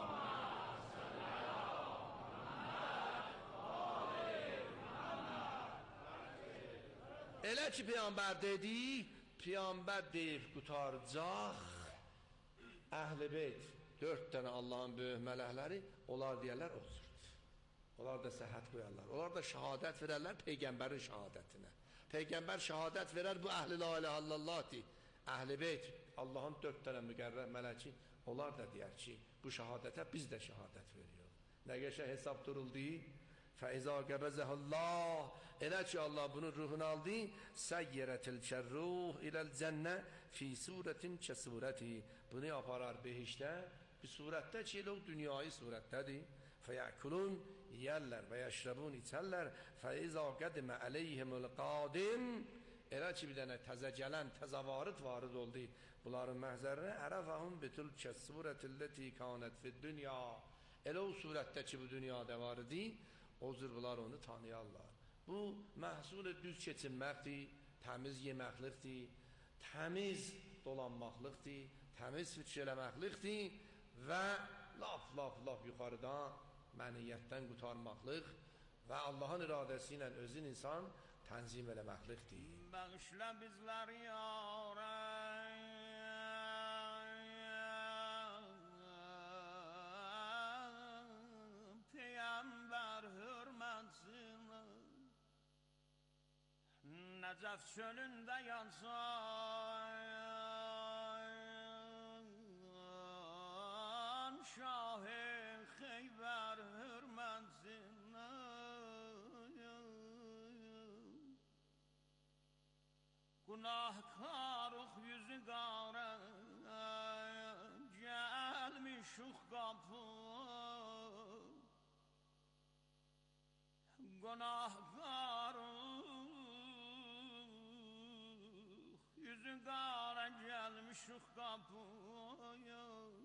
Elə ki, Peyğəmbər dedi, Peyğəmbər deyib qutaracaq, Əhl-i Beyt, dörd dənə Allahın böyük mələkləri, onlar deyərlər, oturdu. Onlar da səhət qoyarlar. Onlar da şəhadət verərlər Peyğəmbərin şəhadətinə. Peyğəmbər şəhadət verər, bu əhl-i la ilahe illallahdir. Əhl-i Beyt, Allahın dörd dənə müqərrər mələki, onlar da deyər ki, bu şəhadətə biz də şəhadət veriyor. Nə qəşəng hesab duruldu? Fəizə qəbəzəhəllah, elə ki Allah bunun ruhunu aldı, səyyərətil kərruh iləl cənnə fi surətin kəsurəti, bunu aparar behişdə, bir surətdə ki, elə o dünyayı surətdədir. Fəyəkulun, yiyərlər və yəşrəbun içərlər, fəizə qədimə əleyhimul qadim, elə ki bir dənə təzə gələn, təzə varid varid oldu, bunların məhzərinə, ərəfəhum bitul kəsurətilləti kanət fid dünya, elə o surətdə ki bu dünyada var idi, o cür bunlar onu tanıyarlar. Bu məhsul düz keçinməkdir, təmiz yeməklikdir, təmiz dolanmaqlıqdır, təmiz fikir eləməklikdir və laf, laf, laf yuxarıdan məniyyətdən qutarmaqlıq və Allahın iradəsi ilə özün insan tənzim eləməklikdir. Bağışla bizləri yarə Peyğəmbər hürmətsinə Nəcəf çölündə yansan Şah-ı Xeybər hürmətsinə Günahkarıq yüzü qara Gəlmişük qapı Günahkarıq yüzü qara Gəlmişik qapıya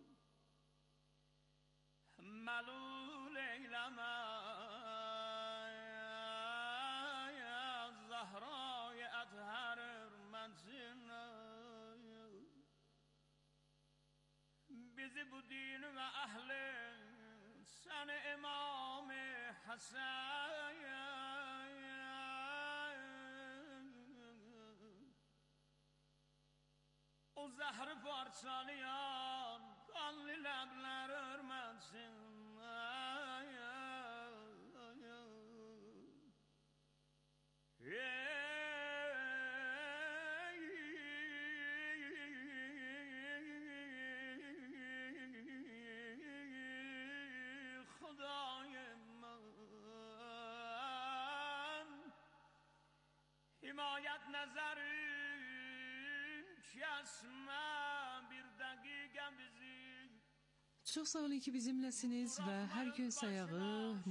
Məlul eyləmə Zəhra-i əthər hürmətinə Bizi bu dini və əhli Səni İmam-ı Həsən O zəhri parçalayan Qanlı ləblər hürmətsin Himayət nəzərin kəsmə bir dəqiqə bizi Çox sağ olun ki bizimlesiniz ve her gün sayağı